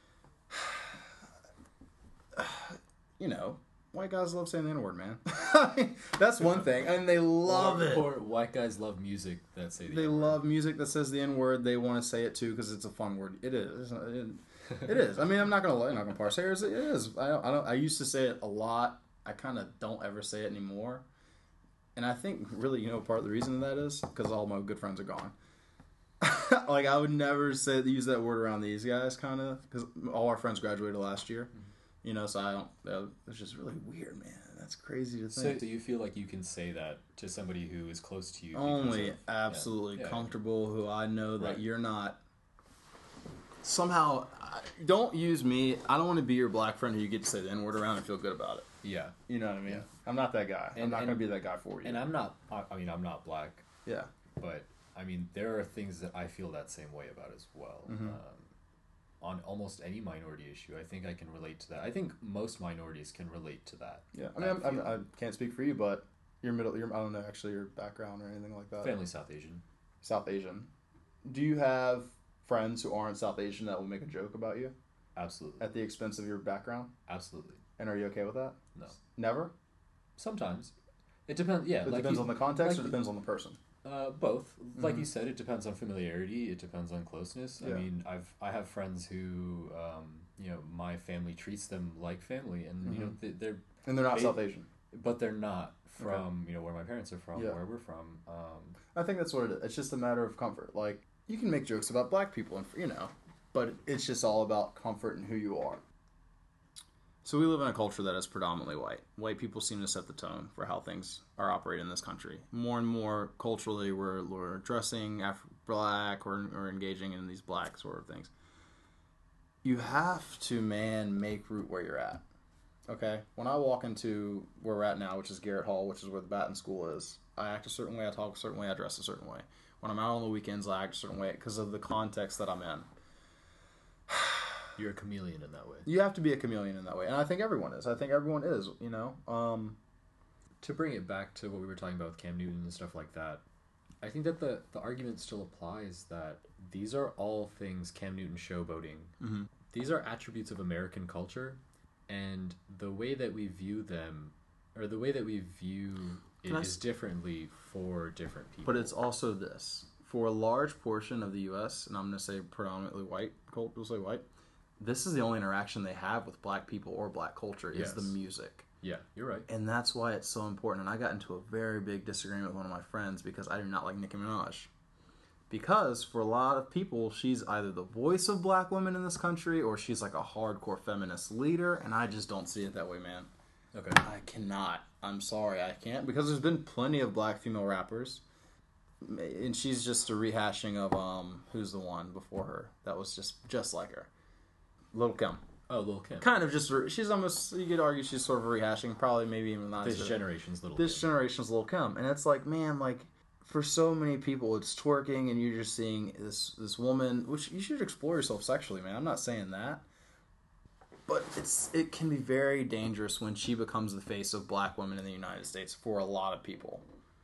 bit. You know, white guys love saying the N-word, man. That's one thing. And they love or, it. Or white guys love music that say the They N-word. love music that says the N-word. They want to say it, too, because it's a fun word. It is. It, it is. I mean, I'm not going to I'm not gonna parse hairs. It is. I don't, I don't. I used to say it a lot. I kind of don't ever say it anymore. And I think, really, you know, part of the reason that is because all my good friends are gone. Like, I would never say use that word around these guys, kind of, because all our friends graduated last year. Mm-hmm. You know, so I don't, uh, it's just really weird, man. That's crazy to think. So do you feel like you can say that to somebody who is close to you? Only of, absolutely yeah. comfortable, who I know that right. you're not, somehow, don't use me. I don't want to be your black friend who you get to say the N-word around and feel good about it. Yeah. You know what I mean? Yeah. I'm not that guy. And, I'm not and, going to be that guy for you. And I'm not, I mean, I'm not black. Yeah. But I mean, there are things that I feel that same way about as well. Mm-hmm. Um, on almost any minority issue, I think I can relate to that. I think most minorities can relate to that. Yeah, I mean, I'm, I'm, I can't speak for you, but your middle, your, I don't know actually your background or anything like that. Family South Asian. South Asian. Do you have friends who aren't South Asian that will make a joke about you Absolutely. at the expense of your background? Absolutely. And are you okay with that? No. Never? Sometimes. It depends. Yeah. It like depends you, on the context like or depends on the person? Uh, both. Like Mhm. you said, it depends on familiarity. It depends on closeness. Yeah. I mean, I've I have friends who, um, you know, my family treats them like family, and you know, Mhm. they, they're And they're not They- South Asian. but they're not from you know where my parents are from, Yeah. where we're from. Um, I think that's what it is. It's just a matter of comfort. Like, you can make jokes about black people, and you know, but it's just all about comfort and who you are. So we live in a culture that is predominantly white. White people seem to set the tone for how things are operated in this country. More and more culturally, we're, we're dressing Af- black or, or engaging in these black sort of things. You have to, man, make root where you're at. Okay? When I walk into where we're at now, which is Garrett Hall, which is where the Batten School is, I act a certain way, I talk a certain way, I dress a certain way. When I'm out on the weekends, I act a certain way because of the context that I'm in. you're a chameleon in that way. You have to be a chameleon in that way, and I think everyone is. I think everyone is, you know. Um, To bring it back to what we were talking about with Cam Newton and stuff like that, I think that the, the argument still applies that these are all things Cam Newton showboating. mm-hmm. These are attributes of American culture, and the way that we view them, or the way that we view it Can I is s- differently for different people. But it's also this. For a large portion of the U S, and I'm going to say predominantly white, we'll say white, this is the only interaction they have with black people or black culture is Yes. the music. Yeah, you're right. And that's why it's so important. And I got into a very big disagreement with one of my friends because I do not like Nicki Minaj. Because for a lot of people, she's either the voice of black women in this country or she's like a hardcore feminist leader. And I just don't see it that way, man. Okay. I cannot. I'm sorry, I can't. Because there's been plenty of black female rappers. And she's just a rehashing of, um, who's the one before her that was just, just like her. Lil' Kim. Oh, Lil Kim. Kind of just, she's almost, you could argue she's sort of rehashing, probably maybe even not. This as- generation's Little This Kim. generation's Lil' Kim. And it's like, man, like, for so many people, it's twerking and you're just seeing this, this woman, which you should explore yourself sexually, man. I'm not saying that. But it's it can be very dangerous when she becomes the face of black women in the United States for a lot of people.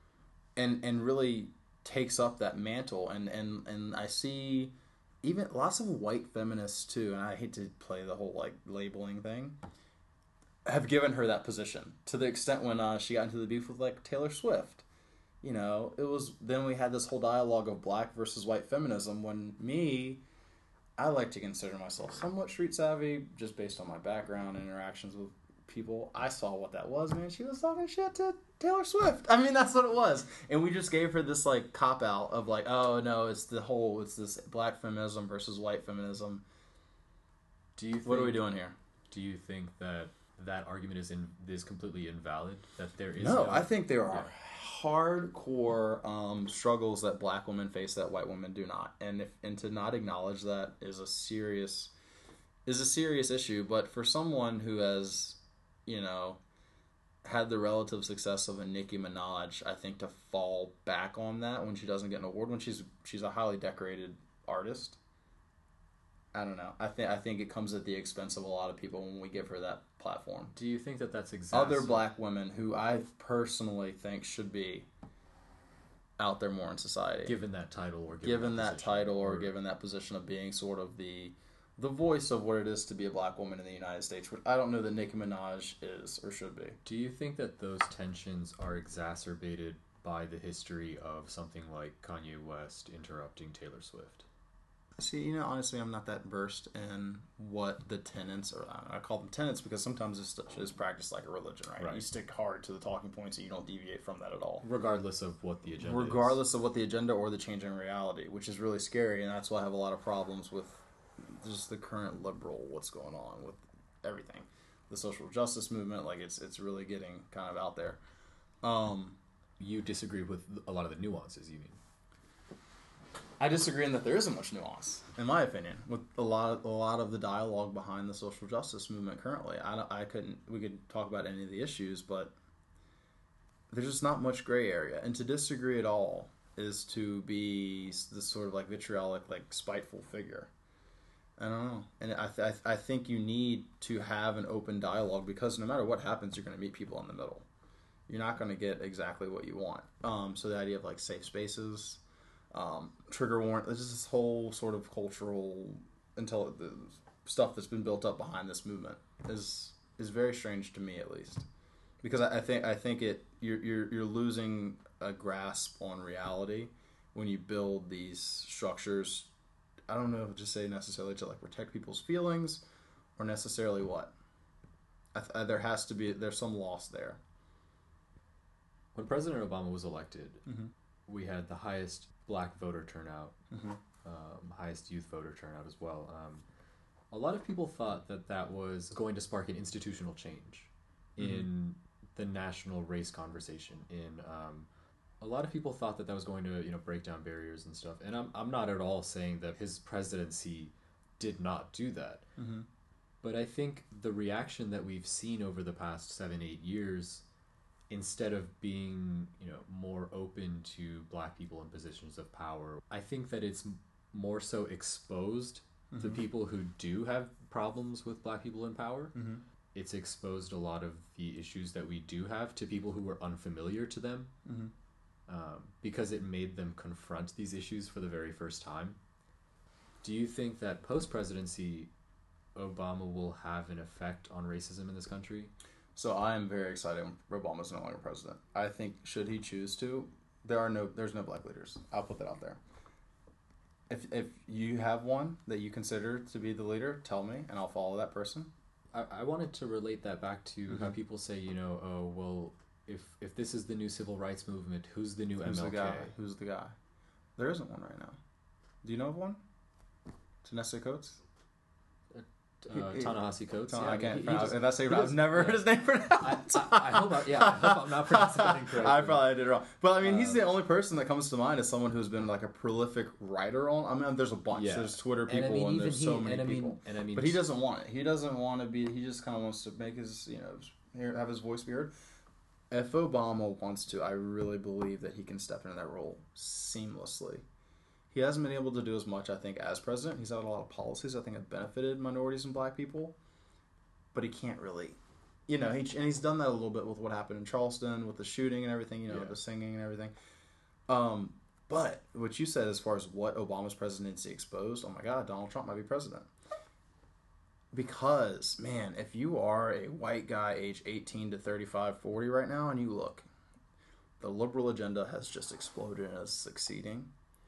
And and really takes up that mantle. And, and, and I see even lots of white feminists too, and I hate to play the whole like labeling thing, have given her that position to the extent when uh, she got into the beef with like Taylor Swift. You know, it was then we had this whole dialogue of black versus white feminism when me, I like to consider myself somewhat street savvy just based on my background and interactions with people. I saw what that was, man. She was talking shit to Taylor Swift. I mean, that's what it was. And we just gave her this like cop out of like, oh no, it's the whole, it's this black feminism versus white feminism. Do you think, What are we doing here? Do you think that that argument is in, is completely invalid? That there is No, no I think there are Yeah. hardcore um, struggles that black women face that white women do not, and if and to not acknowledge that is a serious is a serious issue. But for someone who has, you know, had the relative success of a Nicki Minaj, I think to fall back on that when she doesn't get an award when she's she's a highly decorated artist. I don't know. I think I think it comes at the expense of a lot of people when we give her that platform. Do you think that that's exactly Other black women who I personally think should be out there more in society, given that title or given, given that position, title or given that position of being sort of the the voice of what it is to be a black woman in the United States, which I don't know that Nicki Minaj is or should be. Do you think that those tensions are exacerbated by the history of something like Kanye West interrupting Taylor Swift? See, you know, honestly, I'm not that versed in what the tenets are. I call them tenets because sometimes it's is practiced like a religion, right? Right. You stick hard to the talking points and you don't deviate from that at all. Regardless of what the agenda Regardless is. of what the agenda or the changing reality, which is really scary, and that's why I have a lot of problems with just the current liberal, what's going on with everything. The social justice movement, like it's it's really getting kind of out there. Um, You disagree with a lot of the nuances, you mean? I disagree in that there isn't much nuance, in my opinion, with a lot of, a lot of the dialogue behind the social justice movement currently. I, don't- I couldn't, we could talk about any of the issues, but there's just not much gray area. And to disagree at all is to be this sort of like vitriolic, like spiteful figure. I don't know, and I th- I think you need to have an open dialogue because no matter what happens, you're going to meet people in the middle. You're not going to get exactly what you want. Um, so the idea of like safe spaces, um, trigger warrant, there's just this whole sort of cultural intel the stuff that's been built up behind this movement is is very strange to me, at least, because I, I think I think it you're, you're you're losing a grasp on reality when you build these structures. I don't know if to say necessarily to like protect people's feelings or necessarily what. I th- I, there has to be there's some loss there. When President Obama was elected, Mm-hmm. we had the highest black voter turnout, Mm-hmm. um, highest youth voter turnout as well. Um, a lot of people thought that that was going to spark an institutional change Mm-hmm. in the national race conversation. In um, a lot of people thought that that was going to, you know, break down barriers and stuff. And I'm I'm not at all saying that his presidency did not do that. Mm-hmm. But I think the reaction that we've seen over the past seven, eight years, instead of being, you know, more open to black people in positions of power, I think that it's m- more so exposed the Mhm. people who do have problems with black people in power. Mm-hmm. It's exposed a lot of the issues that we do have to people who were unfamiliar to them, Mm-hmm. um, because it made them confront these issues for the very first time. Do you think that post-presidency, Obama will have an effect on racism in this country? So I am very excited when Obama's no longer president. I think should he choose to, there are no there's no black leaders. I'll put that out there. If if you have one that you consider to be the leader, tell me and I'll follow that person. I, I wanted to relate that back to Mm-hmm. how people say, you know, oh, well, if if this is the new civil rights movement, who's the new Who's M L K? the guy? Who's the guy? There isn't one right now. Do you know of one? Ta-Nehisi Coates? Uh, Ta-Nehisi Coates. Ta- Yeah, I mean, can't he- he pronounce just- it. That's he I've does- never heard yeah. his name pronounced. I, I, I hope I, yeah, I hope I'm not pronouncing it incorrectly. I probably did it wrong. But I mean, he's Um, the only person that comes to mind as someone who's been like a prolific writer on. I mean, there's a bunch. Yeah. There's Twitter And people I and, mean, even there's he, so many and I mean, people. and I mean, But he doesn't want it. He doesn't want to be. He just kind of wants to make his, you know, hear- have his voice be heard. If Obama wants to, I really believe that he can step into that role seamlessly. He hasn't been able to do as much, I think, as president. He's had a lot of policies I think have benefited minorities and black people, but he can't really, you know. He and he's done that a little bit with what happened in Charleston with the shooting and everything, you know, Yeah. the singing and everything. Um, but what you said as far as what Obama's presidency exposed, oh my God, Donald Trump might be president. Because, man, if you are a white guy age eighteen to thirty-five, forty right now, and you look, the liberal agenda has just exploded and is succeeding.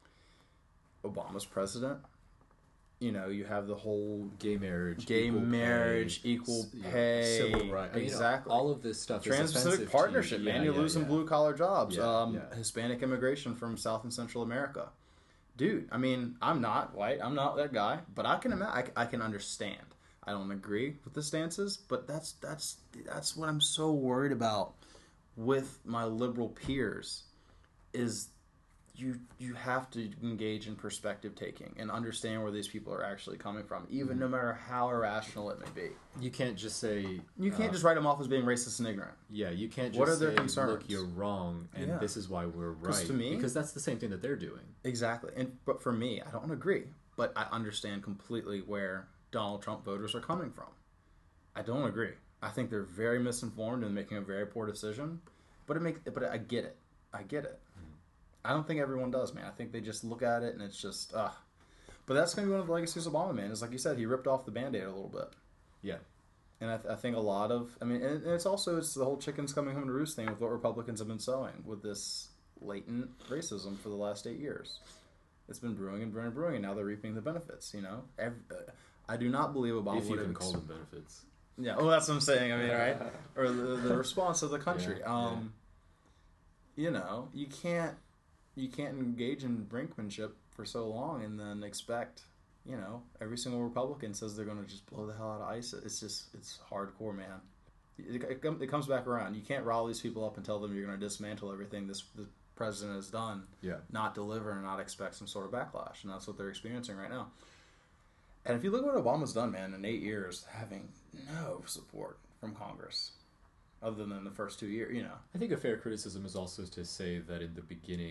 Obama's president. You know, you have the whole gay marriage, gay equal marriage, pay, equal s- yeah, pay, civil rights, exactly. all of this stuff. is Trans-Pacific offensive to Partnership, you. man. Yeah, You're yeah, losing yeah. blue collar jobs. Yeah, um, yeah. Hispanic immigration from South and Central America. Dude, I mean, I'm not white. I'm not that guy, but I can ima- I, I can understand. I don't agree with the stances, but that's that's that's what I'm so worried about with my liberal peers is you you have to engage in perspective taking and understand where these people are actually coming from, even no matter how irrational it may be. You can't just say You can't uh, just write them off as being racist and ignorant. Yeah, you can't just What are their say, concerns? look, you're wrong, and Yeah. this is why we're 'Cause right. to me- because that's the same thing that they're doing. Exactly. And but for me, I don't agree, but I understand completely where Donald Trump voters are coming from. I don't agree. I think they're very misinformed and making a very poor decision. But it makes but I get it. I get it. I don't think everyone does, man. I think they just look at it and it's just ah. But that's going to be one of the legacies of Obama, man. Is like you said, he ripped off the Band-Aid a little bit. Yeah. And I, th- I think a lot of, I mean, and it's also it's the whole chickens coming home to roost thing with what Republicans have been sowing with this latent racism for the last eight years. It's been brewing and brewing and brewing, and now they're reaping the benefits. You know, Every, uh, I do not believe Obama If you would can have call them benefits. Yeah, well, that's what I'm saying. I mean, right? Or the, the response of the country. Yeah, um, You know, you can't you can't engage in brinkmanship for so long and then expect, you know, every single Republican says they're going to just blow the hell out of ISIS. It's just it's hardcore, man. It, it, it comes back around. You can't rile these people up and tell them you're going to dismantle everything this the president has done, Yeah. not deliver and not expect some sort of backlash, and that's what they're experiencing right now. And if you look at what Obama's done, man, in eight years, having no support from Congress, other than the first two years, you know. I think a fair criticism is also to say that in the beginning,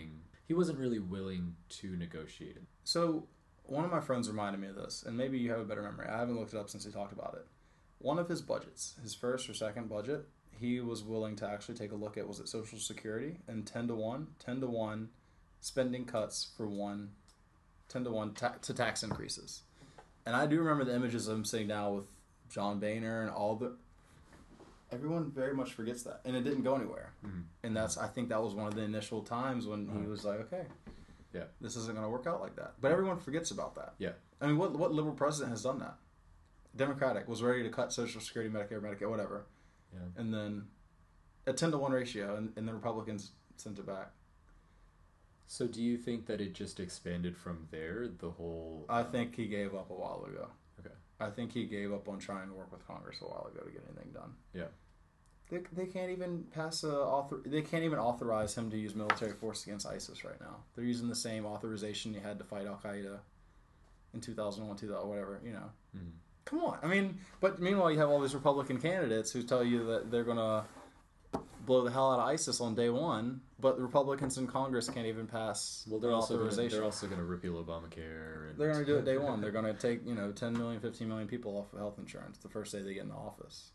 he wasn't really willing to negotiate it. So one of my friends reminded me of this, and maybe you have a better memory. I haven't looked it up since he talked about it. One of his budgets, his first or second budget, he was willing to actually take a look at, was it Social Security? And ten to one, ten to one spending cuts for one, ten to one ta- to tax increases. And I do remember the images of him sitting down with John Boehner and all the... Everyone very much forgets that. And it didn't go anywhere. Mm-hmm. And that's, I think that was one of the initial times when Uh-huh. he was like, okay, Yeah. this isn't going to work out like that. But everyone forgets about that. Yeah. I mean, what what liberal president has done that? Democratic was ready to cut Social Security, Medicare, Medicare, whatever. Yeah. And then a ten to one ratio, and, and the Republicans sent it back. So do you think that it just expanded from there, the whole... I think he gave up a while ago. Okay. I think he gave up on trying to work with Congress a while ago to get anything done. Yeah. They, they can't even pass a author. They can't even authorize him to use military force against ISIS right now. They're using the same authorization he had to fight Al Qaeda in two thousand one, two thousand, whatever. You know, Mm-hmm. come on. I mean, but meanwhile, you have all these Republican candidates who tell you that they're gonna blow the hell out of ISIS on day one, but the Republicans in Congress can't even pass Well, they're an also gonna, authorization. they're also going to repeal Obamacare. And... They're going to do it day one. They're going to take, you know, ten million, fifteen million people off of health insurance the first day they get in office.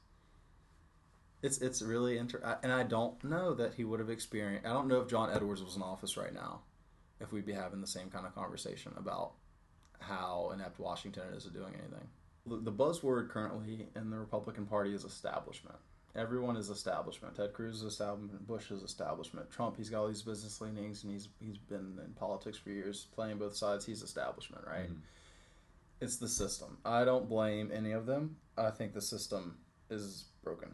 It's it's really inter... And I don't know that he would have experienced... I don't know if John Edwards was in office right now, if we'd be having the same kind of conversation about how inept Washington is at doing anything. The, the buzzword currently in the Republican Party is establishment. Everyone is establishment. Ted Cruz is establishment. Bush is establishment. Trump, he's got all these business leanings, and he's he's been in politics for years, playing both sides. He's establishment, right? Mhm. It's the system. I don't blame any of them. I think the system is broken.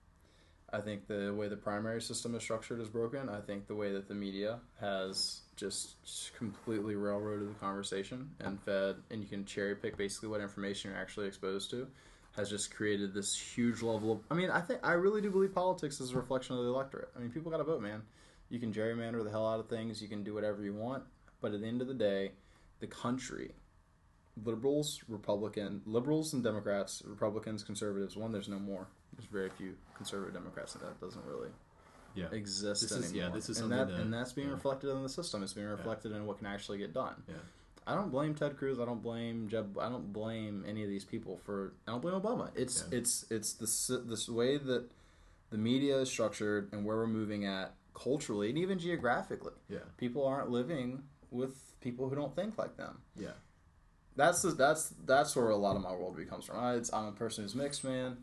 I think the way the primary system is structured is broken. I think the way that the media has just completely railroaded the conversation and fed, and you can cherry pick basically what information you're actually exposed to, has just created this huge level of... I mean, I think I really do believe politics is a reflection of the electorate. I mean, people got to vote, man. You can gerrymander the hell out of things. You can do whatever you want. But at the end of the day, the country, liberals, Republican, liberals and Democrats, Republicans, conservatives, one, there's no more. There's very few conservative Democrats, and that doesn't really Yeah. exist This anymore. is- yeah, this is and something that, that- and that's being yeah. reflected in the system. It's being reflected in what can actually get done. Yeah. I don't blame Ted Cruz. I don't blame Jeb. I don't blame any of these people for. I don't blame Obama. It's Yeah. it's it's this this way that the media is structured and where we're moving at culturally and even geographically. Yeah. People aren't living with people who don't think like them. Yeah. That's the, that's that's where a lot of my worldview comes from. I, it's, I'm a person who's mixed, man.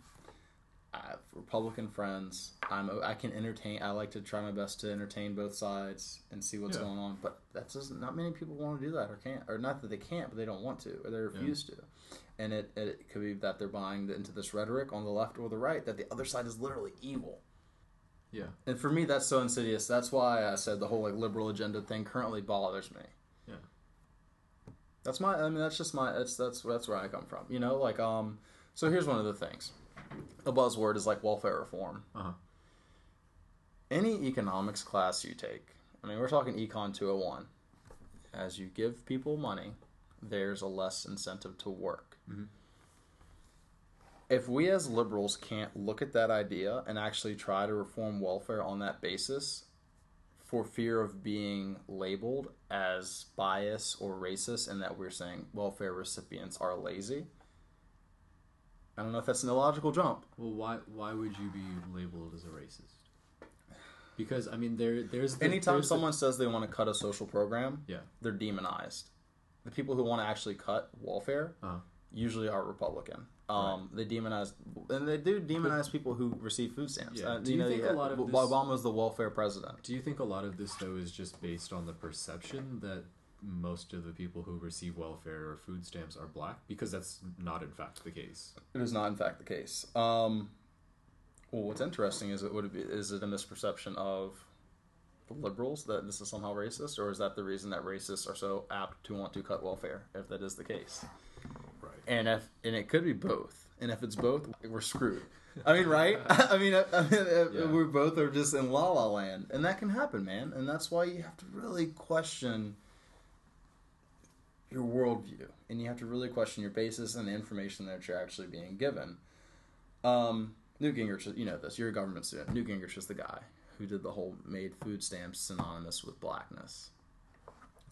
I have Republican friends. I'm I can entertain. I like to try my best to entertain both sides and see what's Yeah. going on. But that's just not many people want to do that or can't, or not that they can't, but they don't want to, or they refuse to. And it it could be that they're buying into this rhetoric on the left or the right that the other side is literally evil. Yeah. And for me, that's so insidious. That's why I said the whole like liberal agenda thing currently bothers me. Yeah. That's my. I mean, that's just my. That's that's that's where I come from. You know, like um. So here's one of the things. A buzzword is like welfare reform. Uh-huh. Any economics class you take, I mean, we're talking Econ two oh one. As you give people money, there's a less incentive to work. Mm-hmm. If we as liberals can't look at that idea and actually try to reform welfare on that basis for fear of being labeled as bias or racist and that we're saying welfare recipients are lazy, I don't know if that's an illogical jump. Well, why why would you be labeled as a racist? Because I mean, there there's the, Anytime there's someone says they want to cut a social program, the, yeah they're demonized. The people who want to actually cut welfare uh-huh. usually are Republican. Um, They demonize, and they do demonize people who receive food stamps. Yeah. Uh, Do you know, think yeah, a lot of this- Obama's the welfare president? Do you think a lot of this though is just based on the perception that most of the people who receive welfare or food stamps are black? Because that's not in fact the case. It is not, in fact, the case. Um, well, what's interesting is it would it be is it a misperception of the liberals that this is somehow racist, or is that the reason that racists are so apt to want to cut welfare? If that is the case. Right. And if and it could be both. And if it's both, we're screwed. I mean, right? I mean, I, I mean Yeah. we both are just in la la land, and that can happen, man. And that's why you have to really question your worldview, and you have to really question your basis and the information that you're actually being given. Um, Newt Gingrich, you know this. You're a government student. Newt Gingrich is the guy who did the whole made food stamps synonymous with blackness.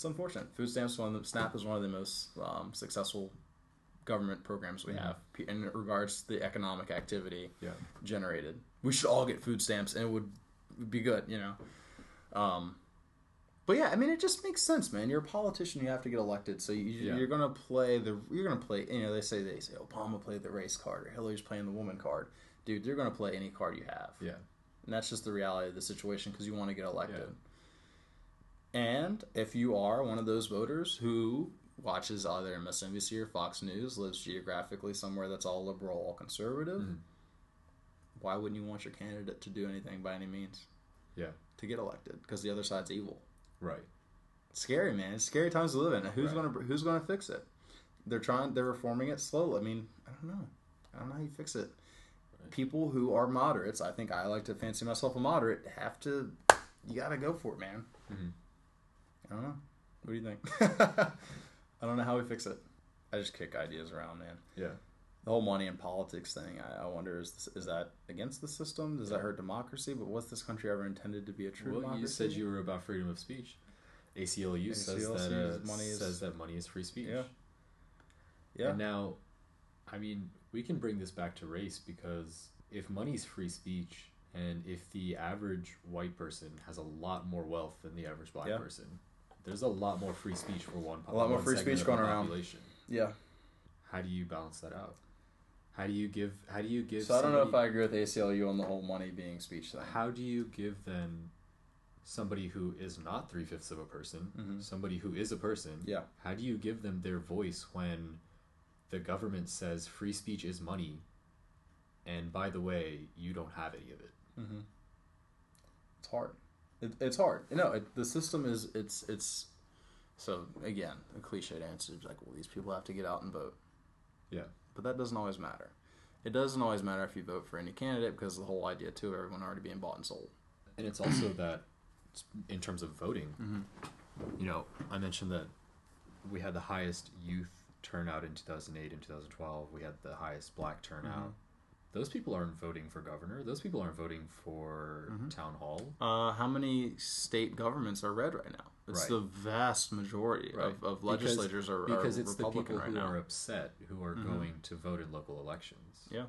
It's unfortunate. Food stamps, one of the, SNAP is one of the most um, successful government programs we have in regards to the economic activity Yeah. generated. We should all get food stamps, and it would be good, you know. Um, but yeah, I mean, it just makes sense, man. You're a politician; you have to get elected, so you, Yeah. you're gonna play the. You're gonna play. You know, they say they say Obama played the race card, or Hillary's playing the woman card. Dude, you're gonna play any card you have. Yeah. And that's just the reality of the situation because you want to get elected. Yeah. And if you are one of those voters who watches either M S N B C or Fox News, lives geographically somewhere that's all liberal, all conservative, mm-hmm. why wouldn't you want your candidate to do anything by any means? Yeah. To get elected because the other side's evil. Right. It's scary, man. It's scary times to live in. Who's right. gonna Who's gonna fix it? They're trying. They're reforming it slowly. I mean, I don't know. I don't know how you fix it. Right. People who are moderates, I think I like to fancy myself a moderate, have to. You got to go for it, man. Mm-hmm. I don't know. What do you think? I don't know how we fix it. I just kick ideas around, man. Yeah. The whole money and politics thing, I, I wonder, is this, is that against the system? Does that hurt democracy? But was this country ever intended to be a true well, democracy? You said you were about freedom of speech. A C L U says that uh, money is, says that money is free speech. Yeah. Yeah. And now, I mean, we can bring this back to race because if money's free speech and if the average white person has a lot more wealth than the average black yeah. person, there's a lot more free speech for one. A lot more free speech going around. Population. Yeah. How do you balance that out? How do you give? How do you give? So I don't know if I agree with A C L U on the whole money being speech thing. How do you give then somebody who is not three fifths of a person, mm-hmm. somebody who is a person? Yeah. How do you give them their voice when the government says free speech is money, and by the way, you don't have any of it? Mm-hmm. It's hard. It, it's hard. You know, it, the system is it's it's. So again, a cliched answer is like, well, these people have to get out and vote. Yeah. But that doesn't always matter. It doesn't always matter if you vote for any candidate because the whole idea too of everyone already being bought and sold. And it's also that in terms of voting, mm-hmm. you know, I mentioned that we had the highest youth turnout in two thousand eight and two thousand twelve. We had the highest black turnout. Mm-hmm. Those people aren't voting for governor. Those people aren't voting for mm-hmm. town hall. Uh, how many state governments are red right now? It's right. the vast majority right. of, of legislatures because, are because are it's Republican the people right who now. are upset who are mm-hmm. going to vote in local elections. Yeah,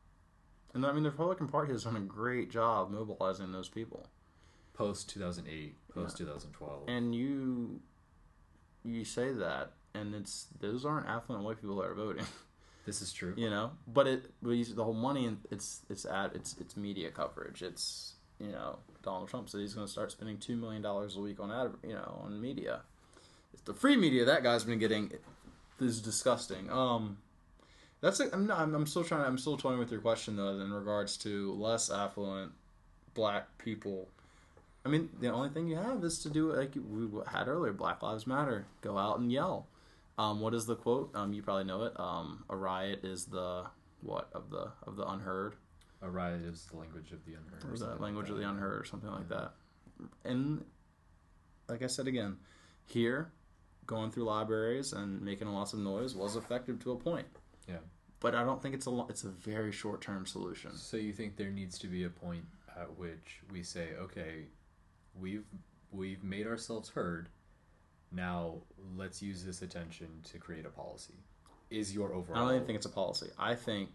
and I mean the Republican Party has done a great job mobilizing those people. Post two thousand eight, post yeah. twenty twelve, and you you say that, and it's those aren't affluent white people that are voting. This is true, you know. But it, but the whole money, and it's it's at it's it's media coverage. It's you know Donald Trump said he's going to start spending two million dollars a week on ad, you know, on media. It's the free media that guy's been getting is disgusting. Um, that's a, I'm not, I'm, I'm still trying. I'm still toying with your question though in regards to less affluent black people. I mean, the only thing you have is to do like we had earlier. Black Lives Matter. Go out and yell. Um, what is the quote? Um, you probably know it. Um, a riot is the what of the of the unheard. A riot is the language of the unheard. Or the language like of the unheard, or something like yeah. that. And like I said again, here, going through libraries and making lots of noise was effective to a point. Yeah. But I don't think it's a lo- it's a very short term solution. So you think there needs to be a point at which we say, okay, we've we've made ourselves heard. Now, let's use this attention to create a policy. Is your overall... I don't even think it's a policy. I think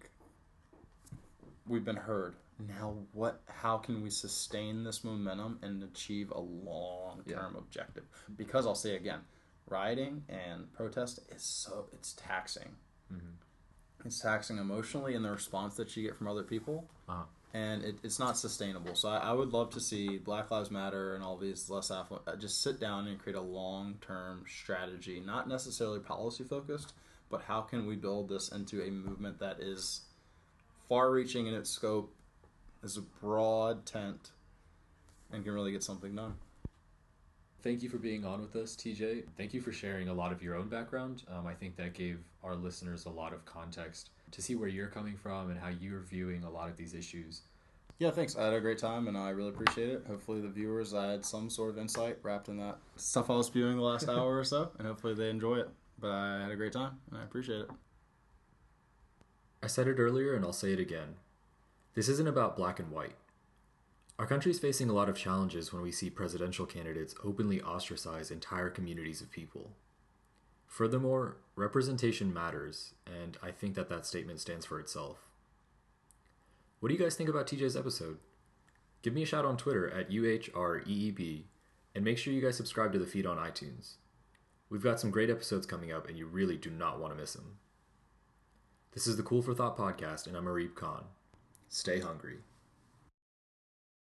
we've been heard. Now, what? How can we sustain this momentum and achieve a long-term yeah. objective? Because I'll say again, rioting and protest is so... It's taxing. Mm-hmm. It's taxing emotionally in the response that you get from other people. Uh-huh. And it, it's not sustainable. So I, I would love to see Black Lives Matter and all these less affluent uh, just sit down and create a long-term strategy, not necessarily policy-focused, but how can we build this into a movement that is far-reaching in its scope, is a broad tent, and can really get something done. Thank you for being on with us, T J. Thank you for sharing a lot of your own background. Um, I think that gave our listeners a lot of context to see where you're coming from and how you're viewing a lot of these issues. Yeah, thanks. I had a great time, and I really appreciate it. Hopefully the viewers I had some sort of insight wrapped in that stuff I was spewing the last hour or so, and hopefully they enjoy it. But I had a great time, and I appreciate it. I said it earlier, and I'll say it again. This isn't about black and white. Our country is facing a lot of challenges when we see presidential candidates openly ostracize entire communities of people. Furthermore, representation matters, and I think that that statement stands for itself. What do you guys think about T J's episode? Give me a shout on Twitter at U H R E E B, and make sure you guys subscribe to the feed on iTunes. We've got some great episodes coming up, and you really do not want to miss them. This is the Cool for Thought podcast, and I'm Arib Khan. Stay hungry.